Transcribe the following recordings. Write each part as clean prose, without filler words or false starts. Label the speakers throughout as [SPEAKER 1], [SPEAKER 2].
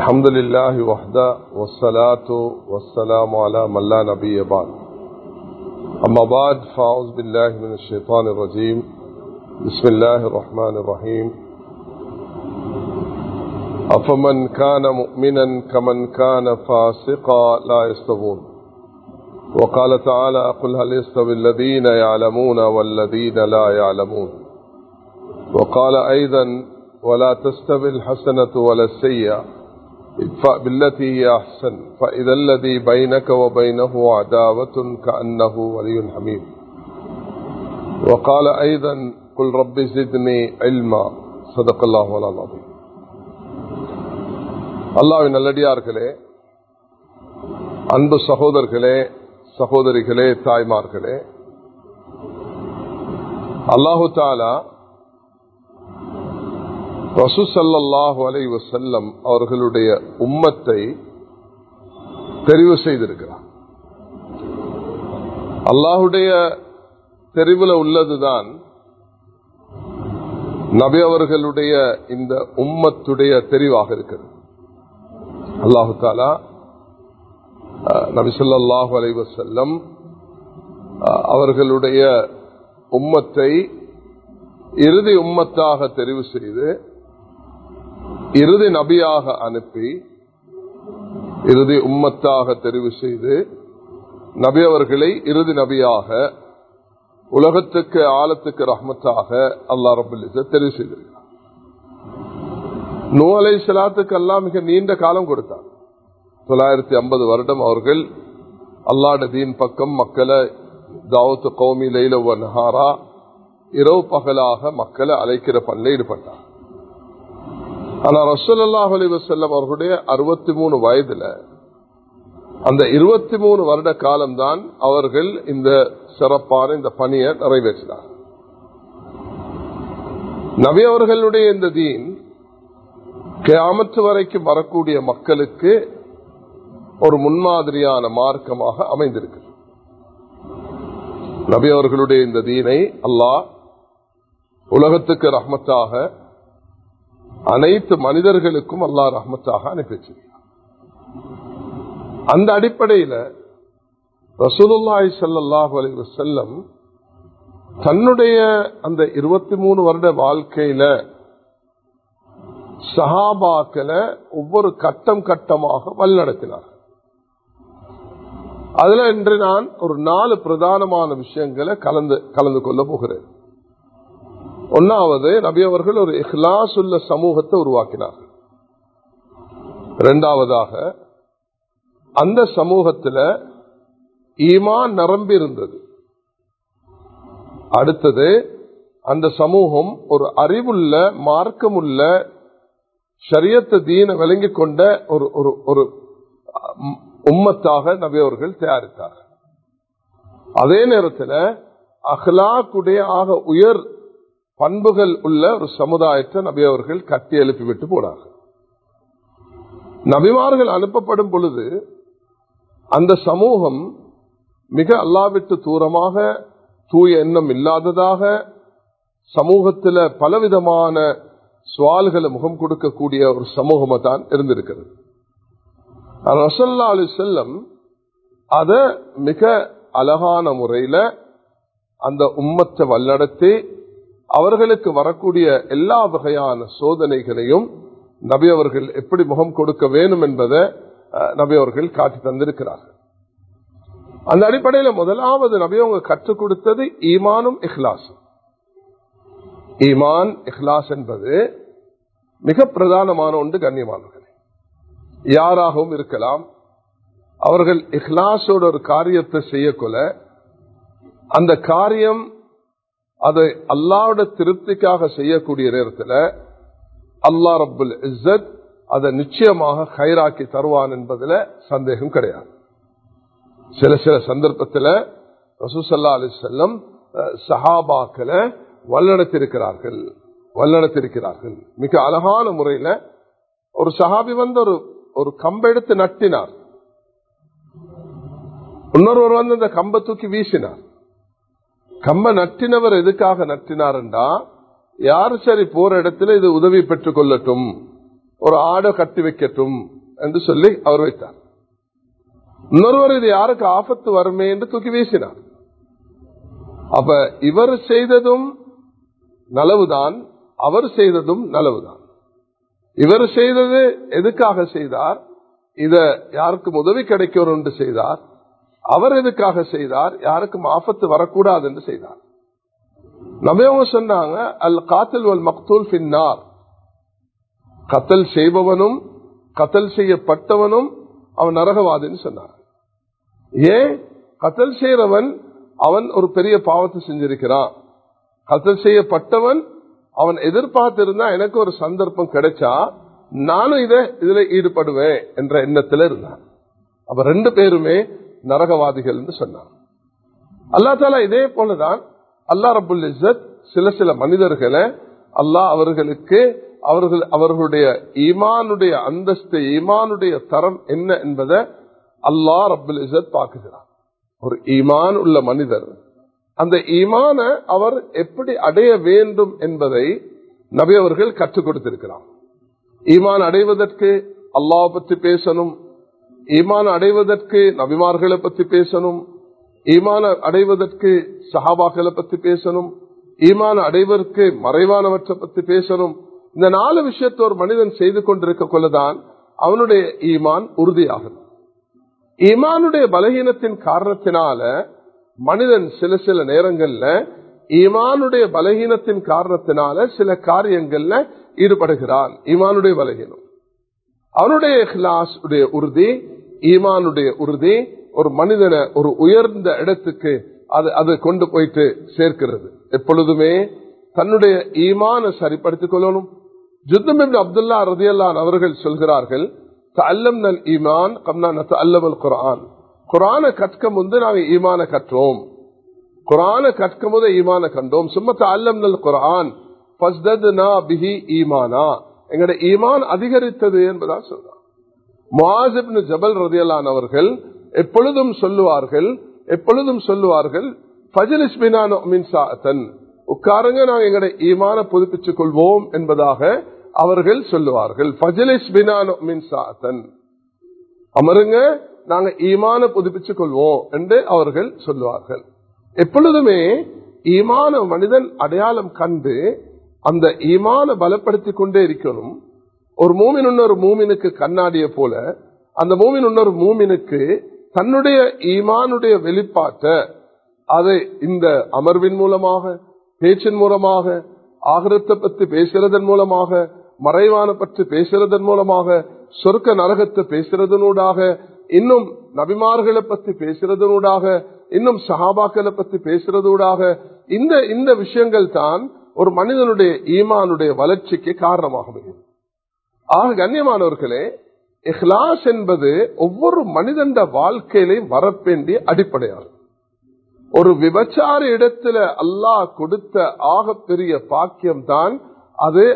[SPEAKER 1] الحمد لله وحده والصلاة والسلام على من لا نبي بعد. أما بعد فأعوذ بالله من الشيطان الرجيم. بسم الله الرحمن الرحيم. أفمن كان مؤمنا كمن كان فاسقا لا يستوون. وقال تعالى قل هل يستوي الذين يعلمون والذين لا يعلمون. وقال أيضا ولا تستوي الحسنة ولا السيئة ادفع بالتي هي أحسن فإذا الذي بينك وبينه عداوة كأنه ولي حميم. وقال أيضا قل رب زدني علما. صدق الله العظيم. அல்லாஹ்வின் நல்லடியார்களே, அன்பு சகோதரர்களே, சகோதரிகளே, தாய்மார்களே, அல்லாஹு தஆலா ரசூல் ஸல்லல்லாஹு அலைஹி வஸல்லம் அவர்களுடைய உம்மத்தை தெரிவு செய்திருக்கிறார். அல்லாஹுடைய தெரிவுல உள்ளதுதான் நபி அவர்களுடைய இந்த உம்மத்துடைய தெரிவாக இருக்கிறது. அல்லாஹு தஆலா நபி ஸல்லல்லாஹு அலைஹி வஸல்லம் அவர்களுடைய உம்மத்தை இறுதி உம்மத்தாக தெரிவு செய்து இறுதி நபியாக அனுப்பி இறுதி உம்மத்தாக தெரிவு செய்து நபி அவர்களை இறுதி நபியாக உலகத்துக்கு ஆலத்துக்கு ரஹ்மத்தாக அல்லாஹ் ரப்பல் இஸ்ஸத் தெரிவு செய்திருக்கிறார். நூஹ் அலைஹிஸ்ஸலாத்துக்கு அல்லாஹ் மிக நீண்ட காலம் கொடுத்தார். 950 வருடம் அவர்கள் அல்லாஹ்வுடைய தீன் பக்கம் மக்களை தாவத் கௌமி லைல வ நஹாரா இரவு பகலாக மக்களை அழைக்கிற பணியில் ஈடுபட்டார். ஆனால் ரசூலுல்லாஹி அலைஹி வஸல்லம் அவர்களுடைய 63 வயதுல அந்த 23 வருட காலம்தான் அவர்கள் இந்த சிறப்பான இந்த பணியை நிறைவேற்றினார். நபி அவர்களுடைய இந்த தீன் கியாமத் வரைக்கும் வரக்கூடிய மக்களுக்கு ஒரு முன்மாதிரியான மார்க்கமாக அமைந்திருக்கிறது. நபி அவர்களுடைய இந்த தீனை அல்லாஹ் உலகத்துக்கு ரஹ்மத்தாக அனைத்து மனிதர்களுக்கும் அல்லாஹ் ரஹ்மத்தாக அனுப்பி வச்சிருக்கிறார். அந்த அடிப்படையில் ரசூலுல்லாஹி ஸல்லல்லாஹு அலைஹி வஸல்லம் தன்னுடைய அந்த 23 வருட வாழ்க்கையில சஹாபாக்களை ஒவ்வொரு கட்டம் கட்டமாக வழிநடத்தினார். அதுல இன்று நான் ஒரு 4 பிரதானமான விஷயங்களை கலந்து கொள்ள போகிறேன். ஒன்னாவது, நபி அவர்கள் ஒரு இஹ்லாஸ் உள்ள சமூகத்தை உருவாக்கினார். இரண்டாவதாக, அந்த சமூகத்தில் ஈமான் நிரம்பி இருந்தது. அடுத்தது, அந்த சமூகம் ஒரு அறிவுள்ள மார்க்கமுள்ள ஷரியத் தீனை விளங்கிக் கொண்ட ஒரு உம்மத்தாக நபி அவர்கள் தயாரித்தார். அதே நேரத்தில் அஹ்லாக்குடைய ஆக உயர் பண்புகள் உள்ள ஒரு சமுதாயத்தை நபி அவர்கள் கட்டி எழுப்பிவிட்டு போனார்கள். நபிமார்கள் அனுப்பப்படும் பொழுது அந்த சமூகம் மிக அல்லாஹ்விட்டு தூரமாக, தூய எண்ணம் இல்லாததாக, சமூகத்தில் பலவிதமான சுவால்களை முகம் கொடுக்கக்கூடிய ஒரு சமூகமா தான் இருந்திருக்கிறது. ரசூலுல்லாஹி அலைஹி வஸல்லம் அத மிக அழகான முறையில அந்த உம்மத்தை வழிநடத்தி அவர்களுக்கு வரக்கூடிய எல்லா வகையான சோதனைகளையும் நபி அவர்கள் எப்படி முகம் கொடுக்க வேண்டும் என்பதை நபி அவர்கள் காட்டி தந்திருக்கிறார்கள். அந்த அடிப்படையில் முதலாவது நபி அவங்க கற்றுக் கொடுத்தது ஈமானும் இஹ்லாஸும். ஈமான் இஹ்லாஸ் என்பது மிக பிரதானமான ஒன்று. கண்ணியமானவர்களே, யாராகவும் இருக்கலாம், அவர்கள் இஹ்லாஸோட ஒரு காரியத்தை செய்யக்கொள்ள அந்த காரியம் அதை அல்லாஹ்வோட திருப்திக்காக செய்யக்கூடிய நேரத்தில் அல்லாஹ் ரப்புல் இஸ்ஸத் அதை நிச்சயமாக கைராக்கி தருவான் என்பதில் சந்தேகம் கிடையாது. சில சந்தர்ப்பத்தில் ரசூல் ஸல்லல்லாஹு அலைஹி வஸல்லம் சஹாபாக்களை வழிநடத்தியிருக்கிறார்கள். மிக அழகான முறையில் ஒரு சஹாபி வந்து ஒரு கம்பெடுத்து நட்டினார். இன்னொருவர் வந்து அந்த கம்பை தூக்கி வீசினார். கம்ப நட்டினவர் எதுக்காக நட்டினார்டா, யார் சரி போற இடத்துல இது உதவி பெற்றுக் கொள்ளட்டும், ஒரு ஆடை கட்டி வைக்கட்டும் என்று சொல்லி அவர் வைத்தார். இன்னொருவர் இது யாருக்கு ஆபத்து வருமே என்று தூக்கி வீசினார். அப்ப இவர் செய்ததும் நலவுதான், அவர் செய்ததும் நலவுதான். இவர் செய்தது எதுக்காக செய்தார்? இத யாருக்கும் உதவி கிடைக்கும் என்று செய்தார். அவர் எதுக்காக செய்தார்? யாருக்கும் ஆபத்து வரக்கூடாது என்று செய்தார். நபி அவங்க சொன்னாங்க, அல் காத்தில் வல் மக்தூல் ஃபின்னார். கத்தல் செய்பவனும் கத்தல் செய்யப்பட்டவனும் அவன் நரகவாதின்னு சொன்னார். ஏன்? கத்தல் செய்யறவன் அவன் ஒரு பெரிய பாவத்தை செஞ்சிருக்கிறான். கத்தல் செய்யப்பட்டவன் அவன் எதிர்பார்த்திருந்தா எனக்கு ஒரு சந்தர்ப்பம் கிடைச்சா நானும் இதுல ஈடுபடுவேன் என்ற எண்ணத்துல இருந்தான். அப்ப ரெண்டு பேருமே நரகவாதிகள் என்று சொன்னான். அல்லாஹ் தஆலா இதே போலதான் அல்லாஹ் ரப்புல் இஸ்ஸத் சில மனிதர்களை அல்லாஹ் அவர்களுக்கு அவர்களுடைய ஈமானுடைய அந்தஸ்து, ஈமானுடைய தரம் என்ன என்பதை அல்லாஹ் ரப்புல் இஸ்ஸத் பார்க்கிறார். ஒரு ஈமான் உள்ள மனிதர் அந்த ஈமான அவர் எப்படி அடைய வேண்டும் என்பதை நபி அவர்கள் கற்றுக் கொடுத்திருக்கிறார். ஈமான் அடைவதற்கு அல்லாஹ் பற்றி பேசணும், ஈமான் அடைவதற்கு நபிமார்களை பற்றி பேசணும், ஈமான அடைவதற்கு சஹாபாக்களை பற்றி பேசணும், ஈமான அடைவதற்கு மறைவானவற்றை பற்றி பேசணும். இந்த 4 விஷயத்தை ஒரு மனிதன் செய்து கொண்டிருக்க கொள்ளதான் அவனுடைய ஈமான் உறுதியாகும். ஈமானுடைய பலகீனத்தின் காரணத்தினால மனிதன் சில நேரங்கள்ல ஈமானுடைய பலகீனத்தின் காரணத்தினால சில காரியங்கள்ல ஈடுபடுகிறான். ஈமானுடைய பலகீனம், அவனுடைய இஹ்லாஸ் உடைய உறுதி, ஈமானுடைய உறுதி ஒரு மனிதனை ஒரு உயர்ந்த இடத்துக்கு அது கொண்டு போயிட்டு சேர்க்கிறது. எப்பொழுதுமே தன்னுடைய ஈமான சரிப்படுத்திக் கொள்ளணும். ஜுத்ம் இப்னு அப்துல்லா ரலியல்லாஹு அன்ஹு அவர்கள் சொல்கிறார்கள், தஅல்லம்னல் ஈமான் கம்னா நதஅல்லமுல் குர்ஆன். குர்ஆனை கற்க முன்பு நாங்கள் ஈமான கற்றோம், குர்ஆனை கற்கும் போது ஈமான கண்டோம். சும்ம தஅல்லம்னல் குர்ஆன் ஃபஸ்தத்னா பிஹி ஈமானா, எங்களுடைய ஈமான் அதிகரித்தது என்பதா சொல்றார். முஆஸ் இப்னு ஜபல் ரலியல்லாஹு அன்ஹு அவர்கள் எப்பொழுதும் சொல்லுவார்கள் ஃபஜ்லிஸ் பினா நுமின் சாஅத்தன், உட்காருங்க நாங்கள் எங்களுடைய ஈமான புதுப்பிச்சுக் கொள்வோம் என்பதாக அவர்கள் சொல்லுவார்கள். ஃபஜ்லிஸ் பினா நுமின் சாஅத்தன், அமருங்க நாங்க ஈமான புதுப்பிச்சுக் கொள்வோம் என்று அவர்கள் சொல்லுவார்கள். எப்பொழுதுமே ஈமான மனிதன் அடையாளம் கண்டு அந்த ஈமான பலப்படுத்திக் கொண்டே இருக்கணும். ஒரு மூமின் இன்னொரு மூமினுக்கு கண்ணாடிய போல அந்த மூமின் இன்னொரு மூமினுக்கு தன்னுடைய ஈமானுடைய வெளிப்பாட்டை அதை இந்த அமர்வின் மூலமாக, பேச்சின் மூலமாக, ஆகிரத்தை பற்றி பேசுறதன் மூலமாக, மறைவான பற்றி பேசுறதன் மூலமாக, சொர்க்க நரகத்தை பேசுறதனூடாக, இன்னும் நபிமார்களை பற்றி பேசுறதனூடாக, இன்னும் சஹாபாக்களை பற்றி பேசுறதூடாக, இந்த விஷயங்கள் தான் ஒரு மனிதனுடைய ஈமானுடைய வளர்ச்சிக்கு காரணமாகும். ஆக கண்ணியமானவர்களே, இஹ்லாஸ் என்பது ஒவ்வொரு மனிதன் வாழ்க்கையிலையும் வரவேண்டிய அடிப்படையாகும். ஒரு விபச்சார இடத்துல அல்லாஹ் கொடுத்த ஆகப்பெரிய பாக்கியம் தான் அது.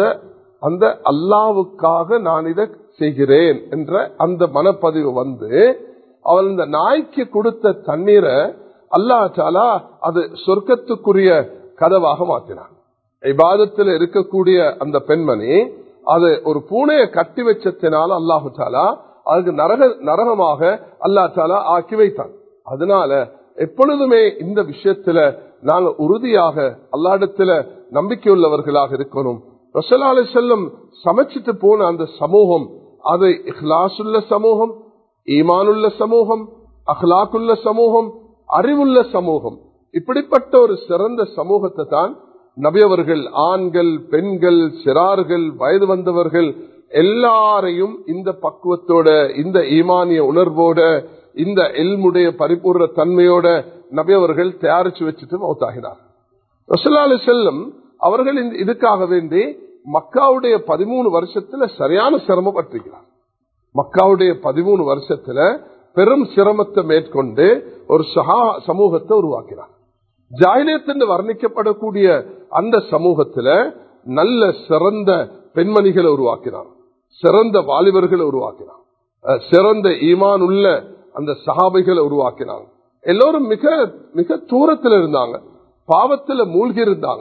[SPEAKER 1] அந்த அல்லாவுக்காக நான் இதை செய்கிறேன் என்ற அந்த மனப்பதிவு வந்து அவள் இந்த நாய்க்கு கொடுத்த தண்ணீரை அல்லாஹ் தஆலா அது சொர்க்கத்துக்குரிய கதவாக மாற்றினான். இபாதத்தில் இருக்கக்கூடிய அந்த பெண்மணி அது ஒரு பூனையை கட்டி வச்சத்தினால அல்லாஹு தஆலா அதுக்கு நரகமாக அல்லாஹ் தஆலா ஆக்கி வைத்தான். அதனால எப்பொழுதுமே இந்த விஷயத்துல நாங்கள் உறுதியாக அல்லாஹ்விடத்துல நம்பிக்கையுள்ளவர்களாக இருக்கணும். ரசூலுல்லாஹி அலைஹி வஸல்லம் சமைச்சிட்டு போன அந்த சமூகம் அது இஹ்லாசுள்ள சமூகம், ஈமானுள்ள சமூகம், அஹ்லாக்குள்ள சமூகம், அறிவுள்ள சமூகம். இப்படிப்பட்ட ஒரு சிறந்த சமூகத்தை தான் நபி அவர்கள் ஆண்கள், பெண்கள், சிறார்கள், வயது வந்தவர்கள் எல்லாரையும் இந்த பக்குவத்தோட, இந்த ஈமானிய உணர்வோட, இந்த இல்முடைய பரிபூர்ண தன்மையோட நபி அவர்கள் தயாரிச்சு வச்சுட்டு மௌத்தாகினார். ரசூலுல்லாஹி அலைஹி வஸல்லம் அவர்கள் இதுக்காக வேண்டி மக்காவுடைய 13 வருஷத்துல சரியான சிரமப்பட்டிருக்கிறார். மக்காவுடைய 13 வருஷத்துல பெரும் சிரமத்தை மேற்கொண்டு ஒரு சமூகத்தை உருவாக்கினார். ஜாஹிலியத் வர்ணிக்கப்படக்கூடிய அந்த சமூகத்துல நல்ல சிறந்த பெண்மணிகளை உருவாக்கினார், சிறந்த வாலிபர்களை உருவாக்கினார், சிறந்த ஈமான் உள்ள அந்த சஹாபிகளை உருவாக்கினாங்க. எல்லோரும் மிக மிக தூரத்தில் இருந்தாங்க, பாவத்துல மூழ்கி இருந்தாங்க.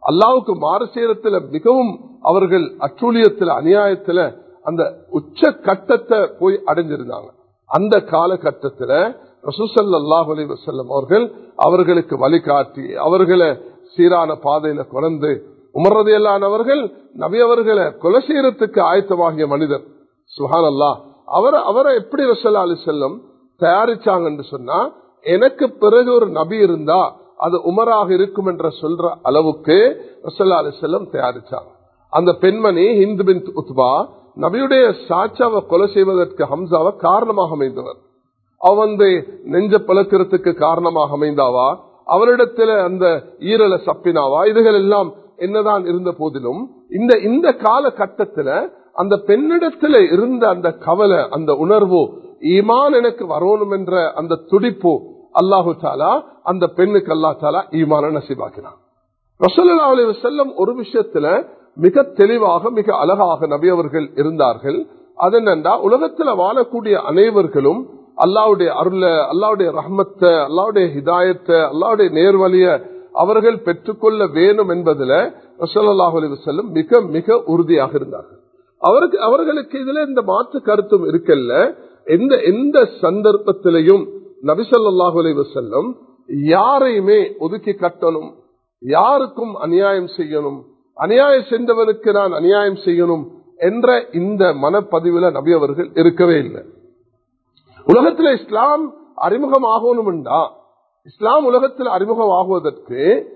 [SPEAKER 1] அல்லாஹ்வுக்கு மாறு செய்யறதுல மிகவும் அவர்கள் அட்டூழியத்துல அநியாயத்துல அந்த உச்ச கட்டத்தை போய் அடைஞ்சிருந்தாங்க. அந்த காலகட்டத்துல ரசூல் ஸல்லல்லாஹு அலைஹி வஸல்லம் அவர்களுக்கு வழிகாட்டி அவர்களை சீரான பாதையில கொண்டு உமர் ரலியல்லாஹு அன்ஹு அவர்கள் நபி அவர்களை கொலை செய்யறதுக்கு ஆயத்தமாகிய மனிதர். சுப்ஹானல்லாஹ். அவரை எப்படி ரசூலுல்லாஹி அலைஹி வஸல்லம் தயாரிச்சாங்கன்னு சொன்னா, எனக்கு பிறகு ஒரு நபி இருந்தா அது உமராக இருக்கும் என்ற சொல்ற அளவுக்கு ரசூலுல்லாஹி அலைஹி வஸல்லம் தயாரிச்சாங்க. அந்த பெண்மணி ஹிந்த் பின்த் உத்பா நபியுடைய சாச்சாவை கொலை செய்வதற்கு ஹம்சாவை காரணமாக அமைந்தவர். அவ நெஞ்ச பழக்கிறதுக்கு காரணமாக அமைந்தாவா, அவரிடத்துல அந்த ஈரலை சப்பினாவா, இதுகள் எல்லாம் என்னதான் இருந்த போதிலும் இந்த காலகட்டத்துல அந்த பெண்ணிடத்துல இருந்த அந்த கவலை, அந்த உணர்வு, ஈமான் எனக்கு வரணும் என்ற அந்த துடிப்பு அல்லாஹு தாலா அந்த பெண்ணுக்கு அல்லாஹ் தாலா ஈமான நசீபாக்கினான். ரசூலுல்லாஹி அலைஹி வஸல்லம் ஒரு விஷயத்துல மிக தெளிவாக மிக அழகாக நபி அவர்கள் இருந்தார்கள். அது என்னன்னா, உலகத்துல வாழக்கூடிய அனைவர்களும் அல்லாஹ்வுடைய அருள, அல்லாஹ்வுடைய ரஹ்மத்தை, அல்லாஹ்வுடைய ஹிதாயத்தை, அல்லாஹ்வுடைய நேர்வழிய அவர்கள் பெற்றுக்கொள்ள வேணும் என்பதில் ரசூலுல்லாஹி அலைஹி வஸல்லம் மிக மிக உறுதியாக இருந்தார்கள். அவர்களுக்கு இதுல இந்த மாற்று கருத்தும் இருக்கல்ல. எந்த சந்தர்ப்பத்திலையும் நபி ஸல்லல்லாஹு அலைஹி வஸல்லம் யாரையுமே ஒதுக்கி கட்டணும், யாருக்கும் அநியாயம் செய்யணும், அநியாயம் சென்றவனுக்கு நான் அநியாயம் செய்யணும் என்ற இந்த மனப்பதிவுல நபி அவர்கள் இருக்கவே இல்லை. உலகத்தில் இஸ்லாம் அறிமுகமாகணும்டா, இஸ்லாம் உலகத்தில் அறிமுகமாகுவதற்கு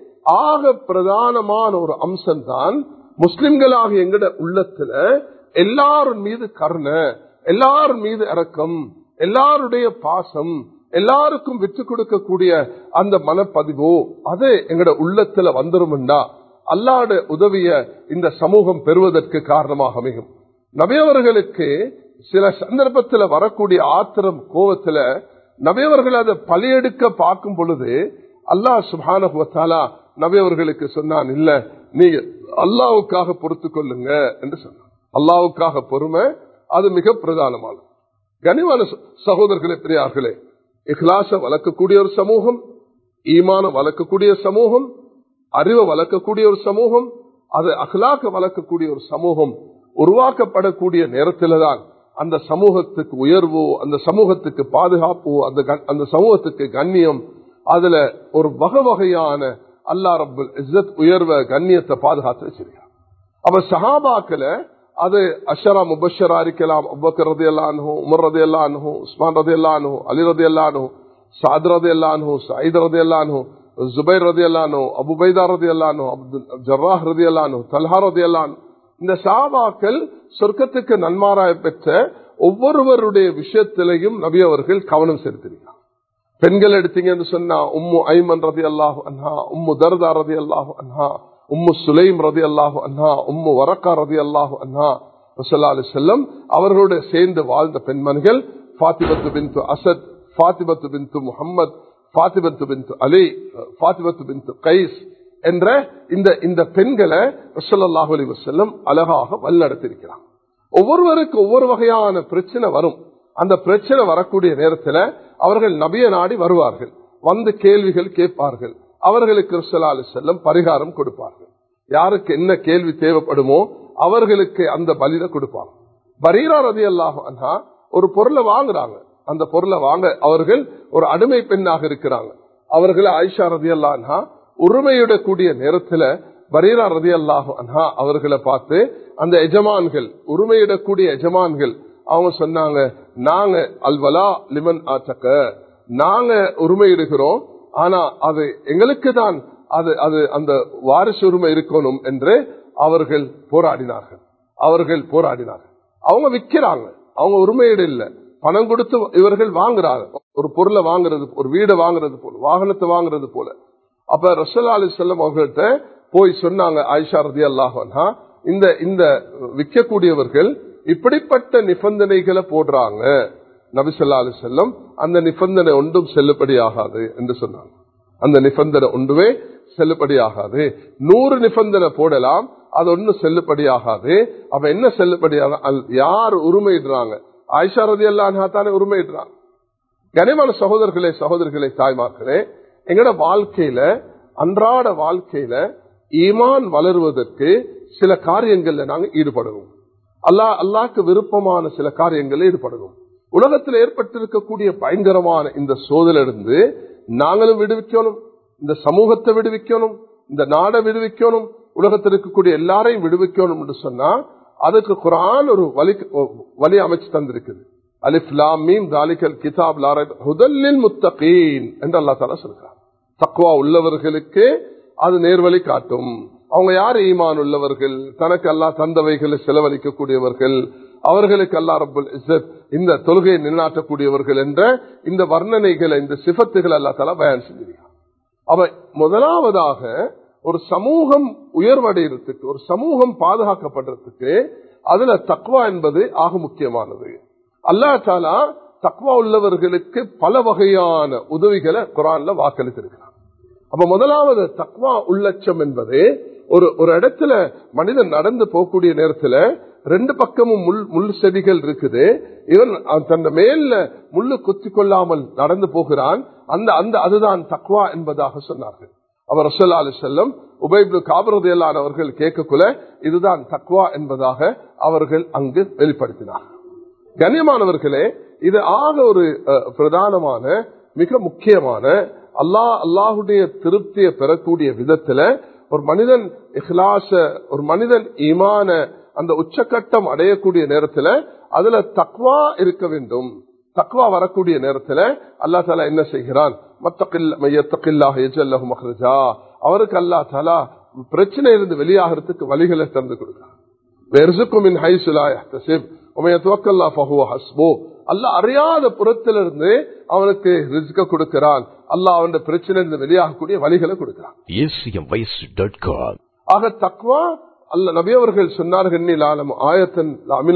[SPEAKER 1] ஆக பிரதானமான ஒரு அம்சம் தான் முஸ்லிம்களாக எங்கட உள்ளத்துல எல்லாரும் மீது கருணை, எல்லாரும் மீது இரக்கம், எல்லாருடைய பாசம், எல்லாருக்கும் விட்டு கொடுக்கக்கூடிய அந்த மனப்பதிவோ அது எங்கட உள்ளத்துல வந்துரும்டா அல்லாஹ்வுடைய உதவிய இந்த சமூகம் பெறுவதற்கு காரணமாக அமையும். நபி அவர்களுக்கு சில சந்தர்ப்பத்தில் வரக்கூடிய ஆத்திரம், கோபத்துல நபி அவர்கள் அதை பலியெடுக்க பார்க்கும் பொழுது அல்லாஹ் சுப்ஹானஹு வ தஆலா நபி அவர்களுக்கு சொன்னான், இல்ல நீங்க அல்லாஹ்வுக்காக பொறுத்து கொள்ளுங்க என்று சொன்னான். அல்லாஹ்வுக்காக பொறுமை அது மிக பிரதானமானது. கனிவான சகோதரர்களே, பெரியார்களே, இஹ்லாஸ வளர்க்கக்கூடிய ஒரு சமூகம், ஈமான வளர்க்கக்கூடிய சமூகம், அறிவை வளர்க்கக்கூடிய ஒரு சமூகம், அது அஹ்லாக்க வளர்க்கக்கூடிய ஒரு சமூகம் உருவாக்கப்படக்கூடிய நேரத்தில்தான் அந்த சமூகத்துக்கு உயர்வோ, அந்த சமூகத்துக்கு பாதுகாப்போ, அந்த சமூகத்துக்கு கண்ணியம், அதுல ஒரு வகையான அல்லாஹ் ரப்புல் இஸ்ஸத் உயர்வ கண்ணியத்தை பாதுகாத்து வச்சிருக்காங்க. அப்ப சஹாபாக்களை அது அஷரா முபஷரா இருக்கலாம், அபூபக்கர் ரலியல்லாஹு அன்ஹு, உமர் ரலியல்லாஹு அன்ஹு, உஸ்மான் ரலியல்லாஹு அன்ஹு, அலி ரலியல்லாஹு அன்ஹு, சஅத் ரலியல்லாஹு அன்ஹு, சயீத் ரலியல்லாஹு அன்ஹு, ஜுபைர் ரலியல்லாஹு அன்ஹு, அபூ உபைதா ரலியல்லாஹு அன்ஹு, அப்துல் ஜர்ராஹ் ரலியல்லாஹு அன்ஹு, தல்ஹா ரலியல்லாஹு அன்ஹு, இந்த சஹாபாக்கள் சொர்க்கத்துக்கு நன்மாராய பெற்ற ஒவ்வொருவருடைய விஷயத்திலையும் நபி அவர்கள் கவனம் செலுத்தினார். பெண்கள் எடுத்தீங்கன்னு சொன்னா உம்மு ஐமன் ரலியல்லாஹு அன்ஹா, உம்மு தர்தா ரலியல்லாஹு அன்ஹா, உம்மு சுலைம் ரலியல்லாஹு அன்ஹா, உம்மு வரக்கா ரலியல்லாஹு அன்ஹா, ரசூலுல்லாஹி அலைஹி வஸல்லம் அவர்களோடு சேர்ந்து வாழ்ந்த பெண்மணிகள் ஃபாத்திமத்து பின்த் அஸத், ஃபாத்திமத்து பின்த் முஹம்மத், ஃபாத்திமத்து பின்த் அலி, ஃபாத்திமத்து பின்த் கைஸ் என்ற இந்த பெண்களை ரசூலுல்லாஹி அலைஹி வஸல்லம் அழகாக வழிநடத்தியிருக்கிறார். ஒவ்வொருவருக்கு ஒவ்வொரு வகையான பிரச்சனை வரும். அந்த பிரச்சனை வரக்கூடிய நேரத்தில் அவர்கள் நபியை நாடி வருவார்கள், வந்து கேள்விகள் கேட்பார்கள், அவர்களுக்கு ரசூலுல்லாஹி அலைஹி வஸல்லம் பரிகாரம் கொடுப்பார்கள். யாருக்கு என்ன கேள்வி தேவைப்படுமோ அவர்களுக்கு அந்த பலியில கொடுப்பாங்க. பரீரா ரலியல்லாஹு அன்ஹா ஒரு பொருளை வாங்குறாங்க. அந்த பொருளை வாங்க அவர்கள் ஒரு அடிமை பெண்ணாக இருக்கிறாங்க. அவர்களை ஆயிஷா ரலியல்லாஹு அன்ஹா உரிமையிடக்கூடிய நேரத்துல பரீரா ரலியல்லாஹு அன்ஹா அவர்களை பார்த்து அந்த எஜமான்கள், உரிமையிடக்கூடிய எஜமான்கள், அவங்க சொன்னாங்க, நாங்க அல்வலா லிமன் ஆத்தக்க, நாங்க உரிமையிடுகிறோம், ஆனா அது எங்களுக்கு தான் அது அந்த வாரிசு உரிமை இருக்கணும் என்று அவர்கள் போராடினார்கள். அவங்க விற்கிறாங்க, அவங்க உரிமையிட இல்ல, பணம் கொடுத்து இவர்கள் வாங்குறாங்க. ஒரு பொருளை வாங்குறது, ஒரு வீடை வாங்குறது போல, வாகனத்தை வாங்குறது போல. அப்ப ரசூலுல்லாஹி அலைஹி வஸல்லம் அவர்கள்ட்ட போய் சொன்னாங்க, ஆயிஷா ரலியல்லாஹு அன்ஹா, இந்த விற்கக்கூடியவர்கள் இப்படிப்பட்ட நிபந்தனைகளை போடுறாங்க, நபி ஸல்லல்லாஹு அலைஹி வஸல்லம் அந்த நிபந்தனை ஒன்றும் செல்லுபடியாகாது என்று சொன்னாங்க. அந்த நிபந்தனை ஒன்றுமே செல்லுபடியாகாது. 100 நிபந்தனை போடலாம், அது ஒன்னும் செல்லுபடியாகாது. அப்ப என்ன செல்லுபடியாக, யார் உரிமையிடுறாங்க? ஆயிஷா ரலியல்லாஹு அன்ஹா தானே உரிமையிடுறாங்க. கனிமான சகோதரர்களே, தாய்மார்களே, எங்கட வாழ்க்கையில, அன்றாட வாழ்க்கையில ஈமான் வளருவதற்கு சில காரியங்கள்ல நாங்க ஈடுபடணும். அல்லாஹ்க்கு விருப்பமான சில காரியங்கள்ல ஈடுபடணும். உலகத்தில் ஏற்பட்டிருக்கக்கூடிய பயங்கரமான இந்த சோதலிருந்து நாங்களும் விடுவிக்கணும், இந்த சமூகத்தை விடுவிக்கணும், இந்த நாடை விடுவிக்கணும், உலகத்தில் இருக்கக்கூடிய எல்லாரையும் விடுவிக்கணும் என்று சொன்னா அதுக்கு குர்ஆன் ஒரு வழி அமைச்சு தந்திருக்குது. அலிஃப் லாம் மீம் தாலிகல் கிதாப் லா ரைப ஹுதல் லில் முத்தகீன் என்று அல்லாஹ் தஆலா சொல்றார். தக்வா உள்ளவர்களுக்கு அது நேர்வழி காட்டும். அவங்க யார்? ஈமான் உள்ளவர்கள், தனக்கு அல்லாஹ் தந்தவைகளை செலவழிக்கக்கூடியவர்கள், அவர்களுக்கு அல்லாஹ் ரப்புல் இஸ்ஸத் இந்த தொழுகையை நிலைநாட்டக்கூடியவர்கள் என்ற இந்த வர்ணனைகளை, இந்த சிஃபத்துகளை அல்லாஹ் தஆலா பயான் செஞ்சிருக்கார். அவ முதலாவதாக ஒரு சமூகம் உயர்வடைறதுக்கு, ஒரு சமூகம் பாதுகாக்கப்படுறதுக்கு அதுல தக்வா என்பது ஆக முக்கியமானது. அல்லாஹ் தஆலா தக்வா உள்ளவர்களுக்கு பல வகையான உதவிகளை குர்ஆன்ல வாக்களித்திருக்கிறார். அப்ப முதலாவது தக்வா உள்ளட்சம் என்பது ஒரு இடத்துல மனிதன் நடந்து போகக்கூடிய நேரத்துல ரெண்டு பக்கமும் முள் செடிகள் இருக்குது, இவன் தன் மேல முள்ளு குத்தி கொள்ளாமல் நடந்து போகிறான், அதுதான் தக்வா என்பதாக சொன்னார்கள். அவர் ரசூலுல்லாஹி அலைஹி வஸல்லம் உபை இப்னு கஅப் ரலியல்லாஹு அன்ஹு அவர்கள் கேட்கக்குள்ள இதுதான் தக்வா என்பதாக அவர்கள் அங்கு வெளிப்படுத்தினார். கண்ணியமானவர்களே, இது ஆக ஒரு பிரதானமான மிக முக்கியமான அல்லாஹுடைய திருப்தியை பெறக்கூடிய விதத்துல ஒரு மனிதன் இஹ்லாஸ, ஒரு மனிதன் ஈமான அந்த உச்சகட்டம் அடையக்கூடிய நேரத்துல அதுல தக்வா இருக்க வேண்டும். தக்வா வரக்கூடிய நேரத்துல அல்லாஹ் தஆலா என்ன செய்கிறான்? அவருக்கு அல்லாஹ் தஆலா பிரச்சனையிலிருந்து வெளியாகிறதுக்கு வழிகளை தந்து கொடுக்கிறான். அல்லாஹ் அறியாத புறத்திலிருந்து அவனுக்கு ரிஸ்க கொடுக்கிறான். அல்லாஹ் அவன் பிரச்சனையிலிருந்து வெளியாகக்கூடிய வழிகளை கொடுக்கிறான். ஆக தக்வா அல்ல நபி அவர்கள் சொன்னார்கள், ஆயத்தன்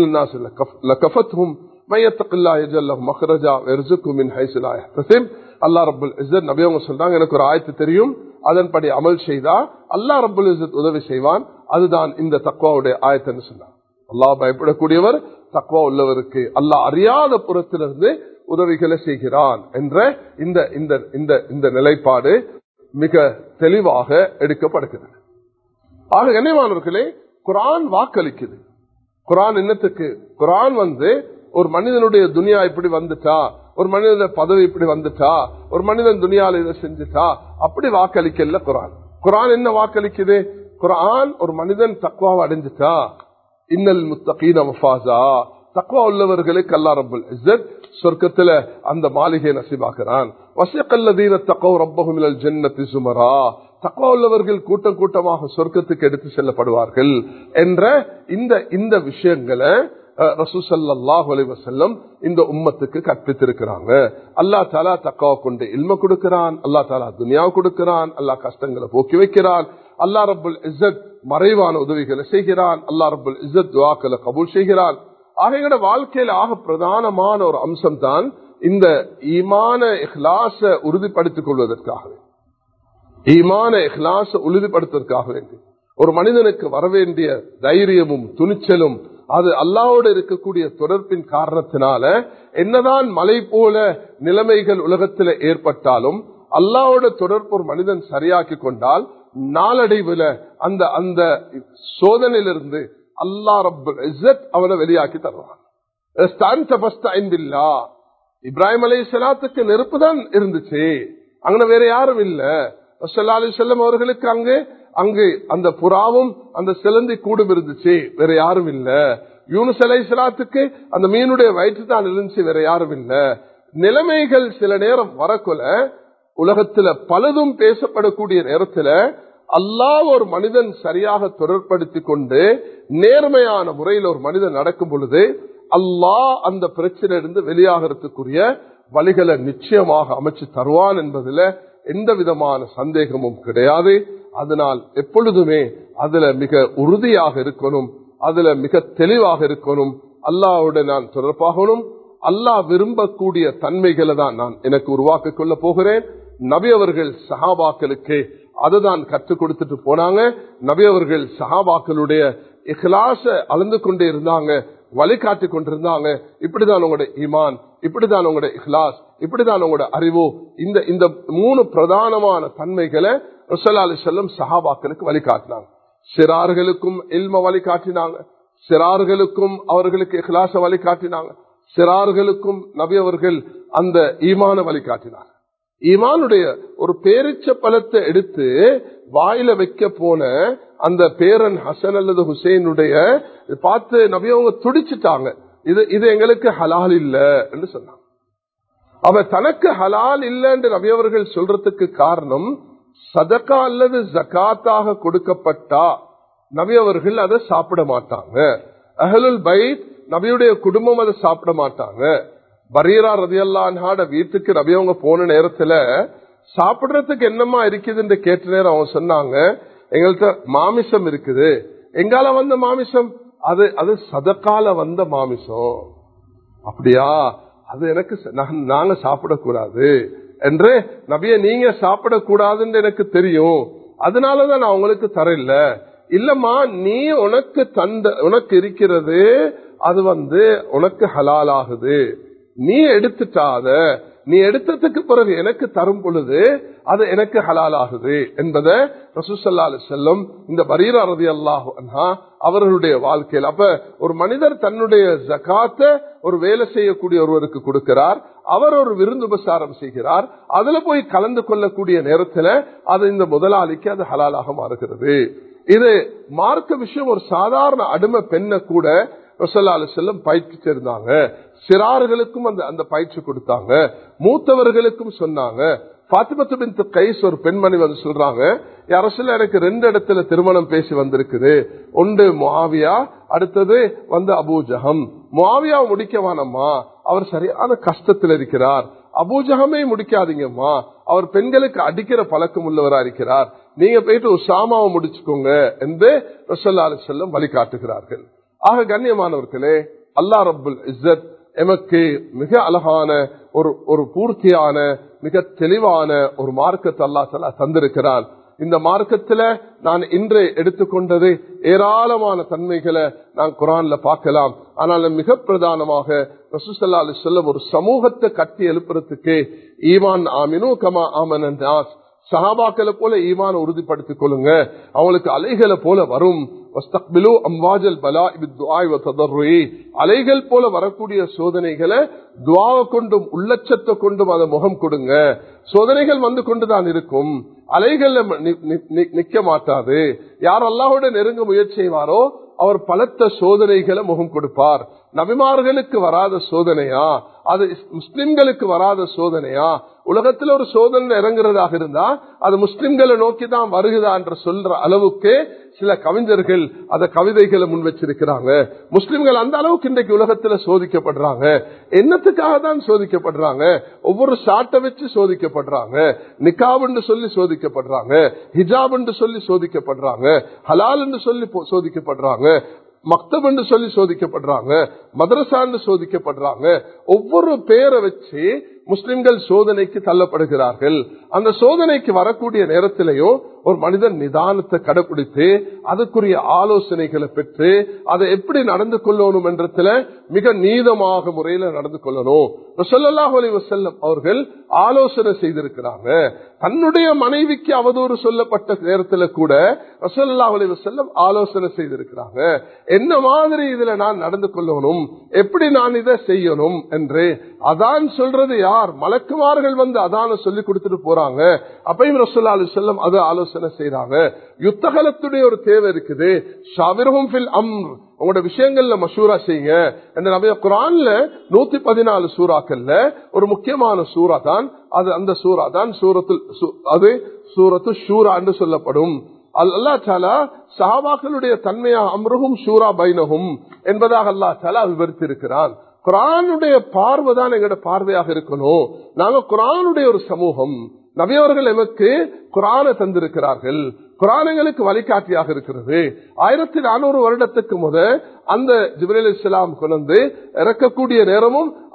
[SPEAKER 1] அல்லாஹ் ரப்புல் இஸ்ஸத் நபி அவங்க சொல்றாங்க, எனக்கு ஒரு ஆயத்து தெரியும், அதன்படி அமல் செய்தா அல்லாஹ் ரப்புல் இஸ்ஸத் உதவி செய்வான், அதுதான் இந்த தக்வாவுடைய ஆயத்துன்னு சொன்னார். அல்லாஹ் பயப்படக்கூடியவர் தக்வா உள்ளவருக்கு அல்லாஹ் அறியாத புறத்திலிருந்து உதவிகளை செய்கிறான் என்ற இந்த நிலைப்பாடு மிக தெளிவாக எடுக்கப்படுகிறது. ஆக கண்ணியமானவர்களே, குர்ஆன் வாக்களிக்குது. குர்ஆன் என்னத்துக்கு? குர்ஆன் ஒரு மனிதனுடைய துனியா இப்படி வந்துட்டா, ஒரு மனிதனுடைய பதவி இப்படி வந்துட்டா, ஒரு மனிதன் துனியால இதை செஞ்சுட்டா அப்படி வாக்களிக்கல குர்ஆன். குர்ஆன் என்ன வாக்களிக்குது? குர்ஆன் ஒரு மனிதன் தக்வாவை அடைஞ்சிட்டா, இன்னல் முத்தகீன மஃபாஸா, தக்வா உள்ளவர்களுக்கு அல்லாஹ் ரப்புல் இஸ்ஸத் சொர்க்கத்துல அந்த மாளிகை நசீபாக்குறான். வஸிகல்லதீன தகவ் ரப்பஹும் இலல் ஜன்னத்தி ஸுமரா, தக்வா உள்ளவர்கள் கூட்டம் கூட்டமாக சொர்க்கத்துக்கு எடுத்து செல்லப்படுவார்கள் என்ற இந்த விஷயங்களை ரசூல் ஸல்லல்லாஹு அலைஹி வஸல்லம் இந்த உம்மத்துக்கு கற்பித்திருக்கிறாங்க. அல்லாஹ் தஆலா தக்வா கொண்டு இல்ம கொடுக்கிறான், அல்லாஹ் தஆலா துனியா கொடுக்கிறான், அல்லாஹ் கஷ்டங்களை போக்கி வைக்கிறான், அல்லாஹ் ரப்புல் இஸ்ஸத் மறைவான உதவிகளை செய்கிறான், அல்லாஹ் ரப்புல் இஸ்ஸத் துஆக்களை கபூல் செய்கிறான். ஆக எங்களோட வாழ்க்கையில ஆக பிரதானமான ஒரு அம்சம் தான் இந்த ஈமான இஹ்லாஸ உறுதிப்படுத்திக் கொள்வதற்காக, ஈமான இஹ்லாஸ உறுதிப்படுத்துவதற்காக வேண்டி ஒரு மனிதனுக்கு வரவேண்டிய தைரியமும் துணிச்சலும் அது அல்லாஹ்வோடு இருக்கக்கூடிய தொடர்பின் காரணத்தினால என்னதான் மலை போல நிலைமைகள் உலகத்தில் ஏற்பட்டாலும் அல்லாஹ்வோட தொடர்பு ஒரு மனிதன் சரியாக்கி கொண்டால் நாளடைவில் அந்த சோதனையிலிருந்து அல்லாஹ் ரப்புல் இஸ்ஸத் அவனை வெளியாக்கி தருவான். இப்ராஹிம் அலைஹிஸ்ஸலாத்துக்கு நெருப்பு தான் இருந்துச்சு, அங்க வேற யாரும் இல்ல. ஸல்லல்லாஹு அலைஹி வஸல்லம் அவர்களுக்கு அங்கு அந்த புறாவும் அந்த சிலந்தி கூடும் இருந்துச்சு, வேற யாரும் இல்ல. யூனுஸ் அலைஹிஸ்ஸலாத்துக்கு அந்த மீனுடைய வயிற்று தான் இருந்துச்சு, வேற யாரும் இல்ல. நிலைமைகள் சில நேரம் வரக்குள்ள உலகத்துல பலதும் பேசப்படக்கூடிய நேரத்துல அல்லாஹ் ஒரு மனிதன் சரியாக தொடர்படுத்திக் கொண்டு நேர்மையான முறையில் ஒரு மனிதன் நடக்கும் பொழுது அல்லாஹ் அந்த பிரச்சனையிலிருந்து வெளியாகிறதுக்குரிய வழிகளை நிச்சயமாக அமைச்சு தருவான் என்பதில் எந்த விதமான சந்தேகமும் கிடையாது. அதனால் எப்பொழுதுமே அதுல மிக உறுதியாக இருக்கணும், அதுல மிக தெளிவாக இருக்கணும். அல்லாஹ்வோட நான் தொடர்பாகணும், அல்லாஹ் விரும்பக்கூடிய தன்மைகளை தான் நான் எனக்கு உருவாக்கிக் கொள்ள போகிறேன். நபி அவர்கள் சஹாபாக்களுக்கு அதுதான் கற்றுக் கொடுத்துட்டு போனாங்க. நபி அவர்கள் சஹாபாக்களுடைய இஹ்லாஸ அளந்து கொண்டே இருந்தாங்க. வழிகாட்டி கொண்டிருந்தாங்க. இப்படிதான் உங்களோட ஈமான், இப்படிதான் உங்களோட இஹ்லாஸ், இப்படிதான் உங்களோட அறிவு. இந்த 3 பிரதானமான தன்மைகளை ரசூலுல்லாஹி அலைஹி வஸல்லம் சஹாபாக்களுக்கு வழிகாட்டினாங்க. சிறார்களுக்கும் இல்ம வழிகாட்டினாங்க, சிறார்களுக்கும் அவர்களுக்கு இஹ்லாஸ வழிகாட்டினாங்க, சிறார்களுக்கும் நபி அவர்கள் அந்த ஈமான வழிகாட்டினார். ஈமானுடைய ஒரு பேரிச்ச பழத்தை எடுத்து வாயில வைக்க போன அந்த பேரன் ஹசன் அல்லது ஹுசைனுடைய பார்த்து நபி அவங்க துடிச்சிட்டாங்க, இது எங்களுக்கு ஹலால் இல்ல என்று சொன்னாங்க. அவ தனக்கு ஹலால் இல்ல என்று நபி அவர்கள் சொல்றதுக்கு காரணம், சதகா அல்லது ஜகாத்தாக கொடுக்கப்பட்டா நபி அவர்கள் அதை சாப்பிட மாட்டாங்க. அஹ்லுல் பைத் நபியுடைய குடும்பம் அதை சாப்பிட மாட்டாங்க. பரீரா ரலியல்லாஹு அன்ஹா வீட்டுக்கு நபி அவங்க போன நேரத்துல சாப்பிடுறதுக்கு என்னமா இருக்குதுன்னு கேட்ட நேரம் அவங்க சொன்னாங்க, எங்கள்கிட்ட மாமிசம் இருக்குது. எங்கால வந்த மாமிசம்? அது சதகால வந்த மாமிசம். அப்படியா? அது எனக்கு நாங்க சாப்பிடக்கூடாது என்று நபிய நீங்க சாப்பிடக்கூடாதுன்னு எனக்கு தெரியும், அதனாலதான் நான் உங்களுக்கு தரல. இல்லம்மா, நீ உனக்கு இருக்கிறது அது உனக்கு ஹலால் ஆகுது, நீ எடுத்துட்டாத, நீ எடுத்ததுக்கு பிறகு எனக்கு தரும் பொழுது அது எனக்கு ஹலால் ஆகுது என்பதை ரசூல் ஸல்லல்லாஹு அலைஹி வஸல்லம் இந்த பரீரா ரலியல்லாஹு அன்ஹா அவர்களுடைய வாழ்க்கையில். அப்ப ஒரு மனிதர் தன்னுடைய ஜகாத்தை ஒரு வேலை செய்யக்கூடிய ஒருவருக்கு கொடுக்கிறார், அவர் ஒரு விருந்து உபசாரம் செய்கிறார், அதுல போய் கலந்து கொள்ளக்கூடிய நேரத்தில் அது இந்த முதலாளிக்கு அது ஹலாலாக மாறுகிறது. இது மார்க்க விஷயம். ஒரு சாதாரண அடிமை பெண்ணை கூட ரசூலுல்லாஹி அலைஹி வஸல்லம் பயிற்சி சேர்ந்தாங்க, சிறார்களுக்கும் அந்த பயிற்சி கொடுத்தாங்க, மூத்தவர்களுக்கும் சொன்னாங்க. ஃபாத்திமத்து பின்த் கைஸ் ஒரு பெண்மணி சொல்றாங்க, யா ரசூலல்லாஹ், எனக்கு 2 இடத்துல திருமணம் பேசி வந்திருக்குது. ஒன்று முஆவியா, அடுத்தது அபூ ஜஹம். முஆவியாவை முடிக்கவானம்மா, அவர் சரியான கஷ்டத்தில் இருக்கிறார். அபூ ஜஹமை முடிக்காதீங்கம்மா, அவர் பெண்களுக்கு அடிக்கிற பழக்கம் உள்ளவரா இருக்கிறார். நீங்க போயிட்டு உசாமாவை முடிச்சுக்கோங்க என்று ரசூலுல்லாஹி அலைஹி வஸல்லம் வழிகாட்டுகிறார்கள். ஆக கண்ணியமானவர்களே, அல்லாஹ் ரப்புல் இஸ்ஸத் எமக்கு மிக அழகான ஒரு பூர்த்தியான மிக தெளிவான ஒரு மார்க்கத்தை அல்லாஹ் தஆலா தந்திருக்கிறான். இந்த மார்க்கத்துல நான் இன்று எடுத்துக்கொண்டது ஏராளமான தன்மைகளை நான் குர்ஆன்ல பார்க்கலாம். ஆனால் மிக பிரதானமாக ரசூல் ஸல்லல்லாஹு அலைஹி வஸல்லம் ஒரு சமூகத்தை கட்டி எழுப்புறதுக்கு ஈமான் ஆமினு கமா ஆமனன் நாஸ், சஹாபாக்களை போல ஈமான உறுதிப்படுத்திக் கொள்ளுங்க, அவங்களுக்கு அலைகளை போல வரும். அலைகள் போல வரக்கூடிய சோதனைகளை துஆவை கொண்டும் உள்ளச்சத்தை கொண்டும் அதை முகம் கொடுங்க. சோதனைகள் வந்து கொண்டுதான் இருக்கும், அலைகள் நிக்க மாட்டாது. யார் அல்லாஹ்வோட நெருங்க முயற்சி செய்வாரோ அவர் பலத்த சோதனைகளை முகம் கொடுப்பார். நபிமார்களுக்கு வராத சோதனையா, அது முஸ்லிம்களுக்கு வராத சோதனையா? உலகத்தில் ஒரு சோதனை இறங்குறதாக இருந்தா அது முஸ்லிம்களை நோக்கிதான் வருகிறதா என்று சொல்ற அளவுக்கு சில கவிஞர்கள் அத கவிதைகளை முன் வச்சிருக்கிறாங்க. முஸ்லிம்கள் அந்த அளவுக்கு இன்றைக்கு உலகத்துல சோதிக்கப்படுறாங்க. என்னத்துக்காக தான் சோதிக்கப்படுறாங்க? ஒவ்வொரு சாட்டை வச்சு சோதிக்கப்படுறாங்க, நிகாப் என்று சொல்லி சோதிக்கப்படுறாங்க, ஹிஜாப் என்று சொல்லி சோதிக்கப்படுறாங்க, ஹலால் என்று சொல்லி சோதிக்கப்படுறாங்க, மக்தப் என்று சொல்லி சோதிக்கப்படுறாங்க, மதரசா என்று சோதிக்கப்படுறாங்க. ஒவ்வொரு பேரை வச்சு முஸ்லிம்கள் சோதனைக்கு தள்ளப்படுகிறார்கள். அந்த சோதனைக்கு வரக்கூடிய நேரத்திலேயும் ஒரு மனிதன் நிதானத்தை கடைபிடித்து அதுக்குரிய ஆலோசனைகளை பெற்று அதை எப்படி நடந்து கொள்ளணும் என்றதுல மிக நீதமாக முறையில நடந்து கொள்ளணும். ஸல்லல்லாஹு அலைஹி வஸல்லம் அவர்கள் ஆலோசனை செய்திருக்கிறாங்க. தன்னுடைய மனைவிக்கு அவதூறு சொல்லப்பட்ட நேரத்துல கூட ஸல்லல்லாஹு அலைஹி வஸல்லம் ஆலோசனை செய்திருக்கிறாங்க. என்ன மாதிரி இதுல நான் நடந்து கொள்ளணும், எப்படி நான் இதை செய்யணும் என்று. அதான் சொல்றது யார்? மலக்குமார்கள் அதான சொல்லி கொடுத்துட்டு போறாங்க. அப்பயும் ரசூலுல்லாஹி அலைஹி வஸல்லம் அதை ஆலோசனை செய்யறாங்க. யுத்தகலத்துடைய ஒரு தேவை இருக்குது. ஷாவிர்ஹும் ஃபில் அம்ர், உங்களோட விஷயங்கள்ல மஷூரா செய்யுங்க என்று நபி குர்ஆன்ல 114 சூறாக்கள்ல ஒரு முக்கியமான சூரா தான் அது. அந்த சூரா தான் சூரத்து ஷூரா என்று சொல்லப்படும். அல்லாஹ் தஆலா சஹாபாக்களுடைய தன்மையா அம்ருஹும் ஷூரா பைனஹும் என்பதாக அல்லாஹ் தஆலா விவரித்திருக்கிறான். குர்ஆனுடைய பார்வை தான் எங்களோட பார்வையாக இருக்கணும். நாங்க குர்ஆனுடைய ஒரு சமூகம். நபி அவர்கள் எமக்கு குர்ஆனை தந்திருக்கிறார்கள், குர்ஆன் எங்களுக்கு வழிகாட்டியாக இருக்கிறது. 1400 வருடத்துக்கு அந்த ஜிப்ரீல் அலைஹிஸ்ஸலாம் கொண்டு இறக்கக்கூடிய நேரமும்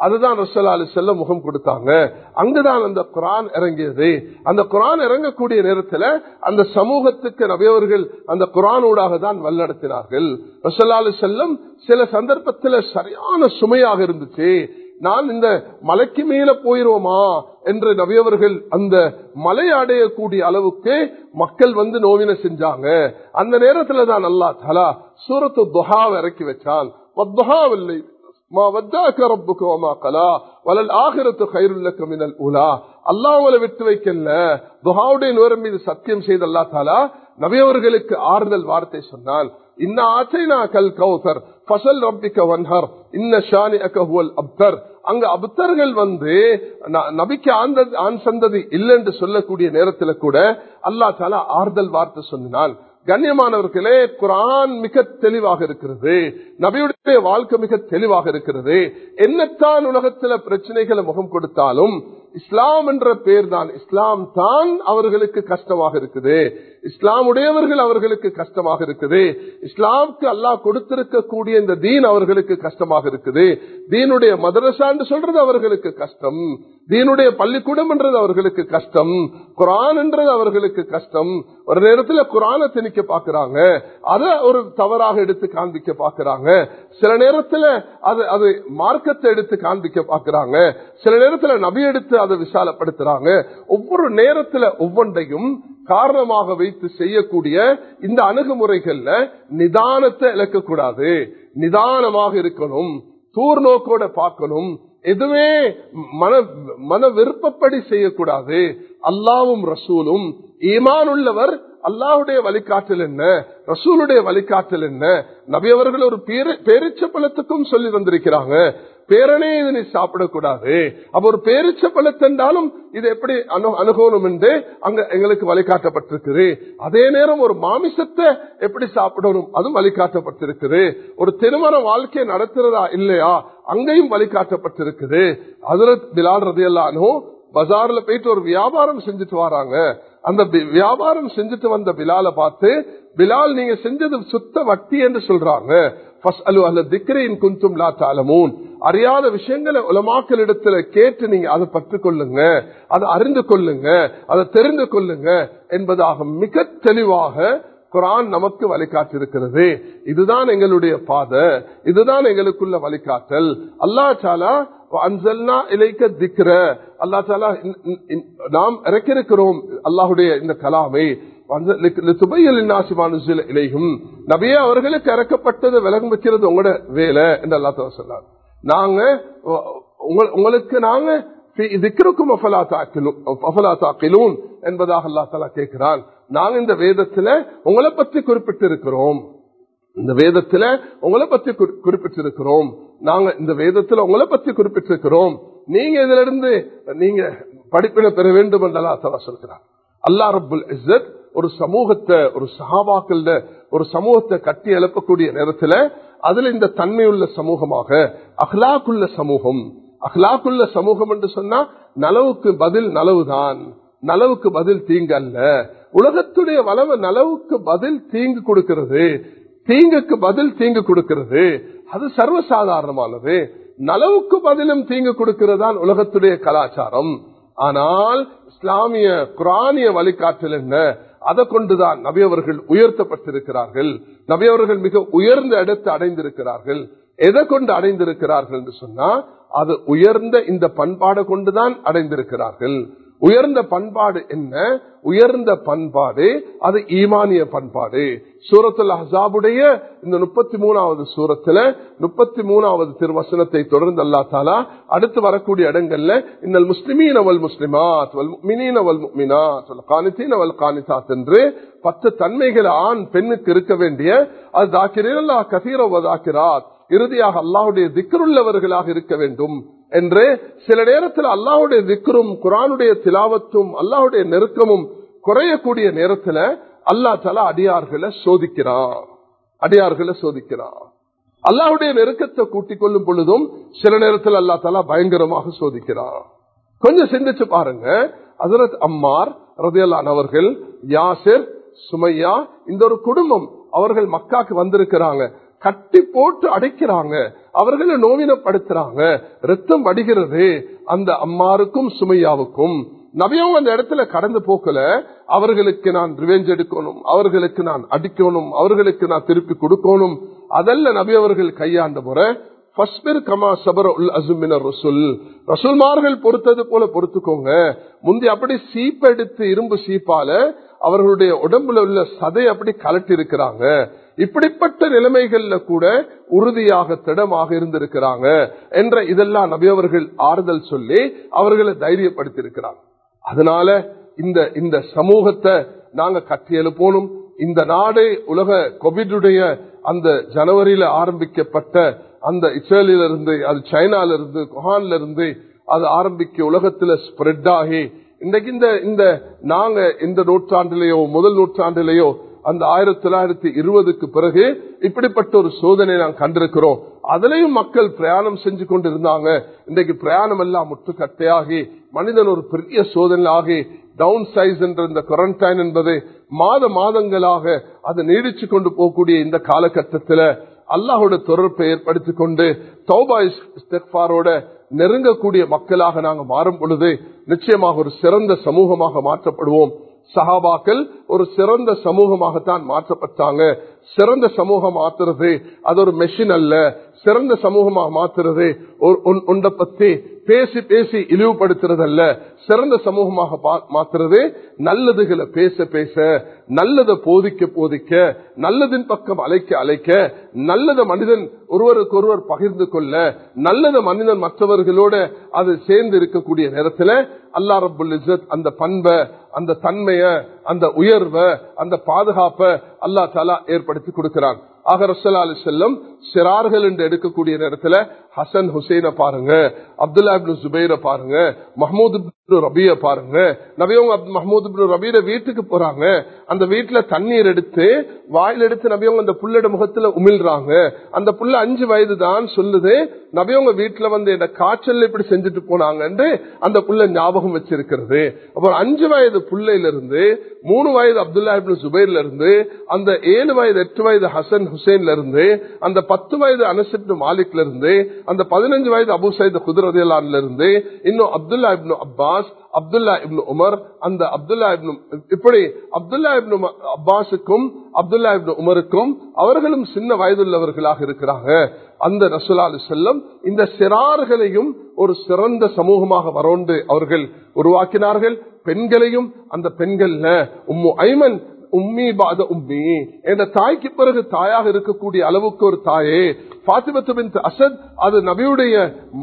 [SPEAKER 1] அதுதான் ரசூலுல்லாஹி அலைஹி வஸல்லம் முகம் கொடுத்தாங்க. அங்குதான் அந்த குர்ஆன் இறங்கியது. அந்த குர்ஆன் இறங்கக்கூடிய நேரத்தில் அந்த சமூகத்துக்கு நபியவர்கள் அந்த குர்ஆன் ஊடாக தான் வழிநடத்தினார்கள். ரசூலுல்லாஹி அலைஹி வஸல்லம் சில சந்தர்ப்பத்தில் சரியான சுமையாக இருந்துச்சு. நான் இந்த மலைக்கு மேல போயிருவோமா என்று நபியவர்கள் அந்த மலை அடையக்கூடிய அளவுக்கு மக்கள் வந்து நோவினை செஞ்சாங்க. அந்த நேரத்தில் தான் அல்லாஹ் தஆலா சூரத்து துஹாவை இறக்கி வச்சான். வத்துஹாவில்லை மா வத்தாக ரப்புக வமா கலா வலல் ஆகிரத்து கைருல் லக மினல் ஊலா. அல்லாஹ் உங்களை விட்டு வைக்கல. துஹாவுடைய நேரம் மீது சத்தியம் செய்த அல்லாஹ் தஆலா நபியவர்களுக்கு ஆறுதல் வார்த்தை சொன்னான். இன்ன ஆத்தைனா கல் கௌசர் ஃபஸல் ரப்பிக வன்ஹர் இன்ன ஷானிஅக ஹுவல் அப்தர். அங்க அப்தர்கள் வந்து நபிக்கு ஆண் சந்ததி இல்லைன்னு சொல்லக்கூடிய நேரத்தில் கூட அல்லாஹ் தஆலா ஆறுதல் வார்த்தை சொன்னான். கண்ணியமானவர்களே, குர்ஆன் மிக தெளிவாக இருக்கிறது. நபியுடைய வாழ்க்கை மிக தெளிவாக இருக்கிறது. என்னத்தான் உலகத்தில் பிரச்சனைகளை முகம் கொடுத்தாலும் இஸ்லாம் என்ற பேர் தான், இஸ்லாம் தான் அவர்களுக்கு கஷ்டமாக இருக்குது. இஸ்லாமுடையவர்கள் அவர்களுக்கு கஷ்டமாக இருக்குது. இஸ்லாமுக்கு அல்லாஹ் கொடுத்திருக்கக்கூடிய இந்த தீன் அவர்களுக்கு கஷ்டமாக இருக்குது. தீனுடைய மதரசான்னு சொல்றது அவர்களுக்கு கஷ்டம். தீனுடைய பள்ளிக்கூடம் என்றது அவர்களுக்கு கஷ்டம். குர்ஆன் என்றது அவர்களுக்கு கஷ்டம். ஒரு நேரத்தில் குர்ஆனை திணிக்க பாக்குறாங்க, அதை ஒரு தவறாக எடுத்து காண்பிக்க பாக்குறாங்க. சில நேரத்தில் அது மார்க்கத்தை எடுத்து காண்பிக்க பாக்குறாங்க. சில நேரத்தில் நபி எடுத்து அதை விசாலப்படுத்துறாங்க. ஒவ்வொரு நேரத்தில் ஒவ்வொன்றையும் காரணமாக வைத்து செய்யக்கூடிய இந்த அணுகுமுறைகள்ல நிதானத்தை இழக்கக்கூடாது. நிதானமாக இருக்கணும், தூர்நோக்கோட பார்க்கணும். எதுவே மன விருப்பப்படி செய்யக்கூடாது. அல்லாஹ்வும் ரசூலும் ஈமான் உள்ளவர் அல்லாஹ்வுடைய வழிகாட்டல் என்ன, ரசூலுடைய வழிகாட்டல் என்ன. நபி அவர்கள் ஒரு பேரிச்ச பழத்துக்கும் சொல்லி வந்திருக்கிறாங்க, பேரனே இது நீ சாப்பிடக்கூடாது. அப்ப ஒரு பேரிச்ச பழத்தென்றாலும் இது எப்படி அணுகணும் என்று அங்க எங்களுக்கு வழிகாட்டப்பட்டிருக்குது. அதே நேரம் ஒரு மாமிசத்தை எப்படி சாப்பிடணும் அதுவும் வழிகாட்டப்பட்டிருக்குது. ஒரு திருமண வாழ்க்கையை நடத்துறதா இல்லையா அங்கேயும் வழிகாட்டப்பட்டிருக்குது. ஹஜ்ரத் பிலால் ரலியல்லாஹு அன்ஹு பஜார்ல போயிட்டு ஒரு வியாபாரம் செஞ்சுட்டு வராங்க. அந்த வியாபாரம் செஞ்சுட்டு வந்த பிலாலை பார்த்து, பிலால் நீங்க செஞ்சது சுத்த வட்டி என்று சொல்றாங்க. அறியாத விஷயங்களை உலமாக்கள் இடத்துல கேட்டு நீங்க அதை பற்றுக்கொள்ளுங்க, அதை அறிந்து கொள்ளுங்க, அதை தெரிந்து கொள்ளுங்க என்பதாக மிக தெளிவாக குர்ஆன் நமக்கு வழிகாட்டிருக்கிறது. இதுதான் எங்களுடைய பாதை, இதுதான் எங்களுக்குள்ள வழிகாட்டல். அல்லாஹ் தஆலா அன்ஸல்னா இலைக திக்ர, அல்லாஹ் தஆலா நாம் இறக்கியிருக்கிறோம் அல்லாஹ்வுடைய இந்த கலாமை நபியே அவர்களுக்கு இறக்கப்பட்டது விளங்க வைக்கிறது உங்களோட வேலை என்று அல்லாஹ் தஆலா சொன்னார். நாங்க உங்களுக்கு நாங்க என்பதாக அல்லாஹ் தஆலா கேட்கிறான். நாங்க இந்த வேதத்துல உங்களை பற்றி குறிப்பிட்டிருக்கிறோம், இந்த வேதத்துல உங்களை பற்றி குறிப்பிட்டிருக்கிறோம், நாங்க இந்த வேதத்துல உங்களை பற்றி குறிப்பிட்டிருக்கிறோம். நீங்க இதுல இருந்து நீங்க படிப்பினை பெற வேண்டும் என்று அல்லாஹ் தஆலா சொல்கிறார். அல்லாஹ் ரப்புல் இஸ்ஸத் ஒரு சமூகத்தை, ஒரு சஹாபாக்கள் ஒரு சமூகத்தை கட்டி எழுப்பக்கூடிய நேரத்தில் அதுல இந்த தன்மையுள்ள சமூகமாக அஹ்லாக்குள்ள சமூகம். அஹ்லாக்குள்ள சமூகம் என்று சொன்னா நலவுக்கு பதில் நலவுதான், நலவுக்கு பதில் தீங்கு அல்ல. உலகத்துடைய வளவு நலவுக்கு பதில் தீங்கு கொடுக்கிறது, தீங்குக்கு பதில் தீங்கு கொடுக்கிறது, அது சர்வசாதாரணமானது. நலவுக்கு பதிலும் தீங்கு கொடுக்கிறதான் உலகத்துடைய கலாச்சாரம். ஆனால் இஸ்லாமிய குர்ஆனிய வழிகாட்டல் என்ன, அதை கொண்டுதான் நபி அவர்கள் உயர்த்தப்பட்டிருக்கிறார்கள். நபி அவர்கள் மிக உயர்ந்த இடத்தை அடைந்திருக்கிறார்கள். எதை கொண்டு அடைந்திருக்கிறார்கள் என்று சொன்னா அது உயர்ந்த இந்த பண்பாடு கொண்டுதான் அடைந்திருக்கிறார்கள். உயர்ந்த பண்பாடு என்ன? உயர்ந்த பண்பாடு அது ஈமானிய பண்பாடு. சூரத்துல் அஹ்ஸாபுடைய இந்த 33வது சூரத்துல 33வது திருவசனத்தை தொடர்ந்து அல்லாஹ் தஆலா அடுத்து வரக்கூடிய இடங்கள்ல இன்னல் முஸ்லிமீன வல் முஸ்லிமாத் வல் முஃமினீன வல் முஃமினாத் வல் கானிதீன வல் கானிதாத் என்று 10 தன்மைகள் ஆண் பெண்ணுக்கு இருக்க வேண்டிய அது தாக்கிரல்லாஹ் கஸீரா வ தாக்கிராத், இறுதியாக அல்லாஹ்வுடைய திக்ருள்ளவர்களாக இருக்க வேண்டும் என்று. சில நேரத்தில் அல்லாஹ்வுடைய திக்ரும் குர்ஆனுடைய திலாவத்தும் அல்லாஹ்வுடைய நெருக்கமும் குறையக்கூடிய நேரத்தில் அல்லாஹ் தஆலா அடியார்களை சோதிக்கிறான், அடியார்களை சோதிக்கிறான். அல்லாஹ்வுடைய நெருக்கத்தை கூட்டிக் கொள்ளும் பொழுதும் சில நேரத்தில் அல்லாஹ் தஆலா பயங்கரமாக சோதிக்கிறான். கொஞ்சம் சிந்திச்சு பாருங்க. ஹஜ்ரத் அம்மார் ரலியல்லாஹு அன்ஹு அவர்கள், யாசிர், சுமையா, இந்த ஒரு குடும்பம் அவர்கள் மக்காக்கு வந்திருக்கிறாங்க. கட்டி போட்டு அடைக்கிறாங்க, அவர்களை நோவினப்படுத்துறாங்க, ரத்தம் வடிகிறது அந்த அம்மாருக்கும் சுமையாவுக்கும். நபியும் அந்த இடத்துல கடந்து போக்கல, அவர்களுக்கு நான் ரிவெஞ்ச் எடுக்கணும், அவர்களுக்கு நான் அடிக்கணும், அவர்களுக்கு நான் திருப்பி கொடுக்கணும், அதல்ல நபி அவர்கள் கையாண்ட முறை ரசூல்மார்கள் பொறுத்தது போல பொறுத்துக்கோங்க. முந்தி அப்படி சீப் எடுத்து இரும்பு சீப்பால அவர்களுடைய உடம்புல உள்ள சதை அப்படி கலட்டி இருக்கிறாங்க. இப்படிப்பட்ட நிலைமைகள்ல கூட உறுதியாக திடமாக இருந்திருக்கிறாங்க என்ற இதெல்லாம் நபி அவர்கள் ஆறுதல் சொல்லி அவர்களை தைரியப்படுத்தி இருக்கிறாங்க. அதனால இந்த சமூகத்தை நாங்க கட்டி எழுப்பணும். இந்த நாடு உலக கோவிடுடைய அந்த ஜனவரியில ஆரம்பிக்கப்பட்ட அந்த இஸ்ரேலிலிருந்து, அது சைனால இருந்து, குஹான்ல இருந்து அது ஆரம்பிக்க உலகத்துல ஸ்ப்ரெட் ஆகி இன்றைக்கு இந்த நாங்க இந்த நூற்றாண்டிலேயோ முதல் நூற்றாண்டிலேயோ அந்த 1920க்கு பிறகு இப்படிப்பட்ட ஒரு சோதனை நாங்கள் கண்டிருக்கிறோம். அதுலயும் மக்கள் பிரயாணம் செஞ்சு கொண்டிருந்தாங்க. இன்றைக்கு பிரயாணம் எல்லாம் முற்றுக்கட்டையாகி மனிதன் ஒரு பெரிய சோதனை ஆகி டவுன் சைஸ் என்ற இந்த குவாரண்டைன் என்பது மாதங்களாக அது நீடிச்சு கொண்டு போகக்கூடிய இந்த காலகட்டத்தில் அல்லாஹோட தொடர்பை ஏற்படுத்திக் கொண்டு தௌபா இஸ்திக்ஃபாரோட நெருங்கக்கூடிய மக்களாக நாங்கள் மாறும் பொழுது நிச்சயமாக ஒரு சிறந்த சமூகமாக மாற்றப்படுவோம். சஹாபாக்கள் ஒரு சிறந்த சமூகமாகத்தான் மாற்றப்பட்டாங்க. சிறந்த சமூகம் மாத்துறது அது ஒரு மெஷின் அல்ல. சிறந்த சமூகமாக மாத்துறது ஒன்றை பத்தி பேசி பேசி இழிவுபடுத்துறது அல்ல. சிறந்த சமூகமாக மாத்துறது நல்லதுகளை பேச பேச, நல்லதை போதிக்க போதிக்க, நல்லதின் பக்கம் அழைக்க அழைக்க, நல்லத மனிதன் ஒருவருக்கு ஒருவர் பகிர்ந்து கொள்ள, நல்லத மனிதன் மற்றவர்களோட அது சேர்ந்து இருக்கக்கூடிய நேரத்தில் அல்லாஹ் ரப்புல் இஸ்ஸத் அந்த பண்பை, அந்த தன்மைய, அந்த உயர்வை, அந்த பாதுகாப்பை அல்லாஹ் தஆலா ஏற்படுத்தி கொடுக்கிறான். ஆக ரசூலுல்லாஹி அலைஹி வஸல்லம் சிறார்கள் என்று எடுக்கக்கூடிய நேரத்தில் ஹசன் ஹுசைனை பாருங்க, அப்துல்லா இப்னு ஜுபைரை பாருங்க, மஹ்மூத் இப்னு ரபிய பாருங்க. நபியவங்க மஹ்மூத் இப்னு ரபிய வீட்டுக்கு போறாங்க. அந்த வீட்டுல தண்ணீர் எடுத்து வாயில் எடுத்து நபியவங்க அந்த புள்ளோட முகத்துல உமிழ்றாங்க. அந்த புள்ள 5 வயது தான் சொல்லுது, நபியவங்க வீட்டுல வந்து என்ன காய்ச்சல் இப்படி செஞ்சுட்டு போனாங்க என்று அந்த புள்ள ஞாபகம் வச்சிருக்கிறது. அப்புறம் 5 வயது புள்ளையிலிருந்து 3 வயது அப்துல்லா இப்னு ஜுபைர்ல இருந்து, அந்த 7 வயது 8 வயது ஹசன் ஹுசைன்ல இருந்து, அந்த 10 வயது அனஸ் இப்னு மாலிக்ல இருந்து, அந்த 15 வயது அபூ சயீத் குத்ரி ரலியல்லாஹு அன்ஹு இருந்து, இன்னும் Abdullah ibn Abbas, Abdullah ibn Umar, அந்த அப்துல்லா இப்னு இப்படி அப்துல்லா இப்னு அப்பாஸுக்கும் அப்துல்லா இப்னு உமருக்கும் அவர்களும் சின்ன வயதுள்ளவர்களாக இருக்கிறாங்க. அந்த ரசூலுல்லாஹி அலைஹி வஸல்லம் இந்த சிறார்களையும் ஒரு சிறந்த சமூகமாக வரோண்டு அவர்கள் உருவாக்கினார்கள். பெண்களையும் அந்த பெண்கள்ல உம்மு ஐமன் உம்மி பாத உம்மி என்ற தாய்க்கு பிறகு தாயாக இருக்கக்கூடிய அளவுக்கு ஒரு தாயே ஃபாத்திமத்து பின்த் அஸத், அது நபியுடைய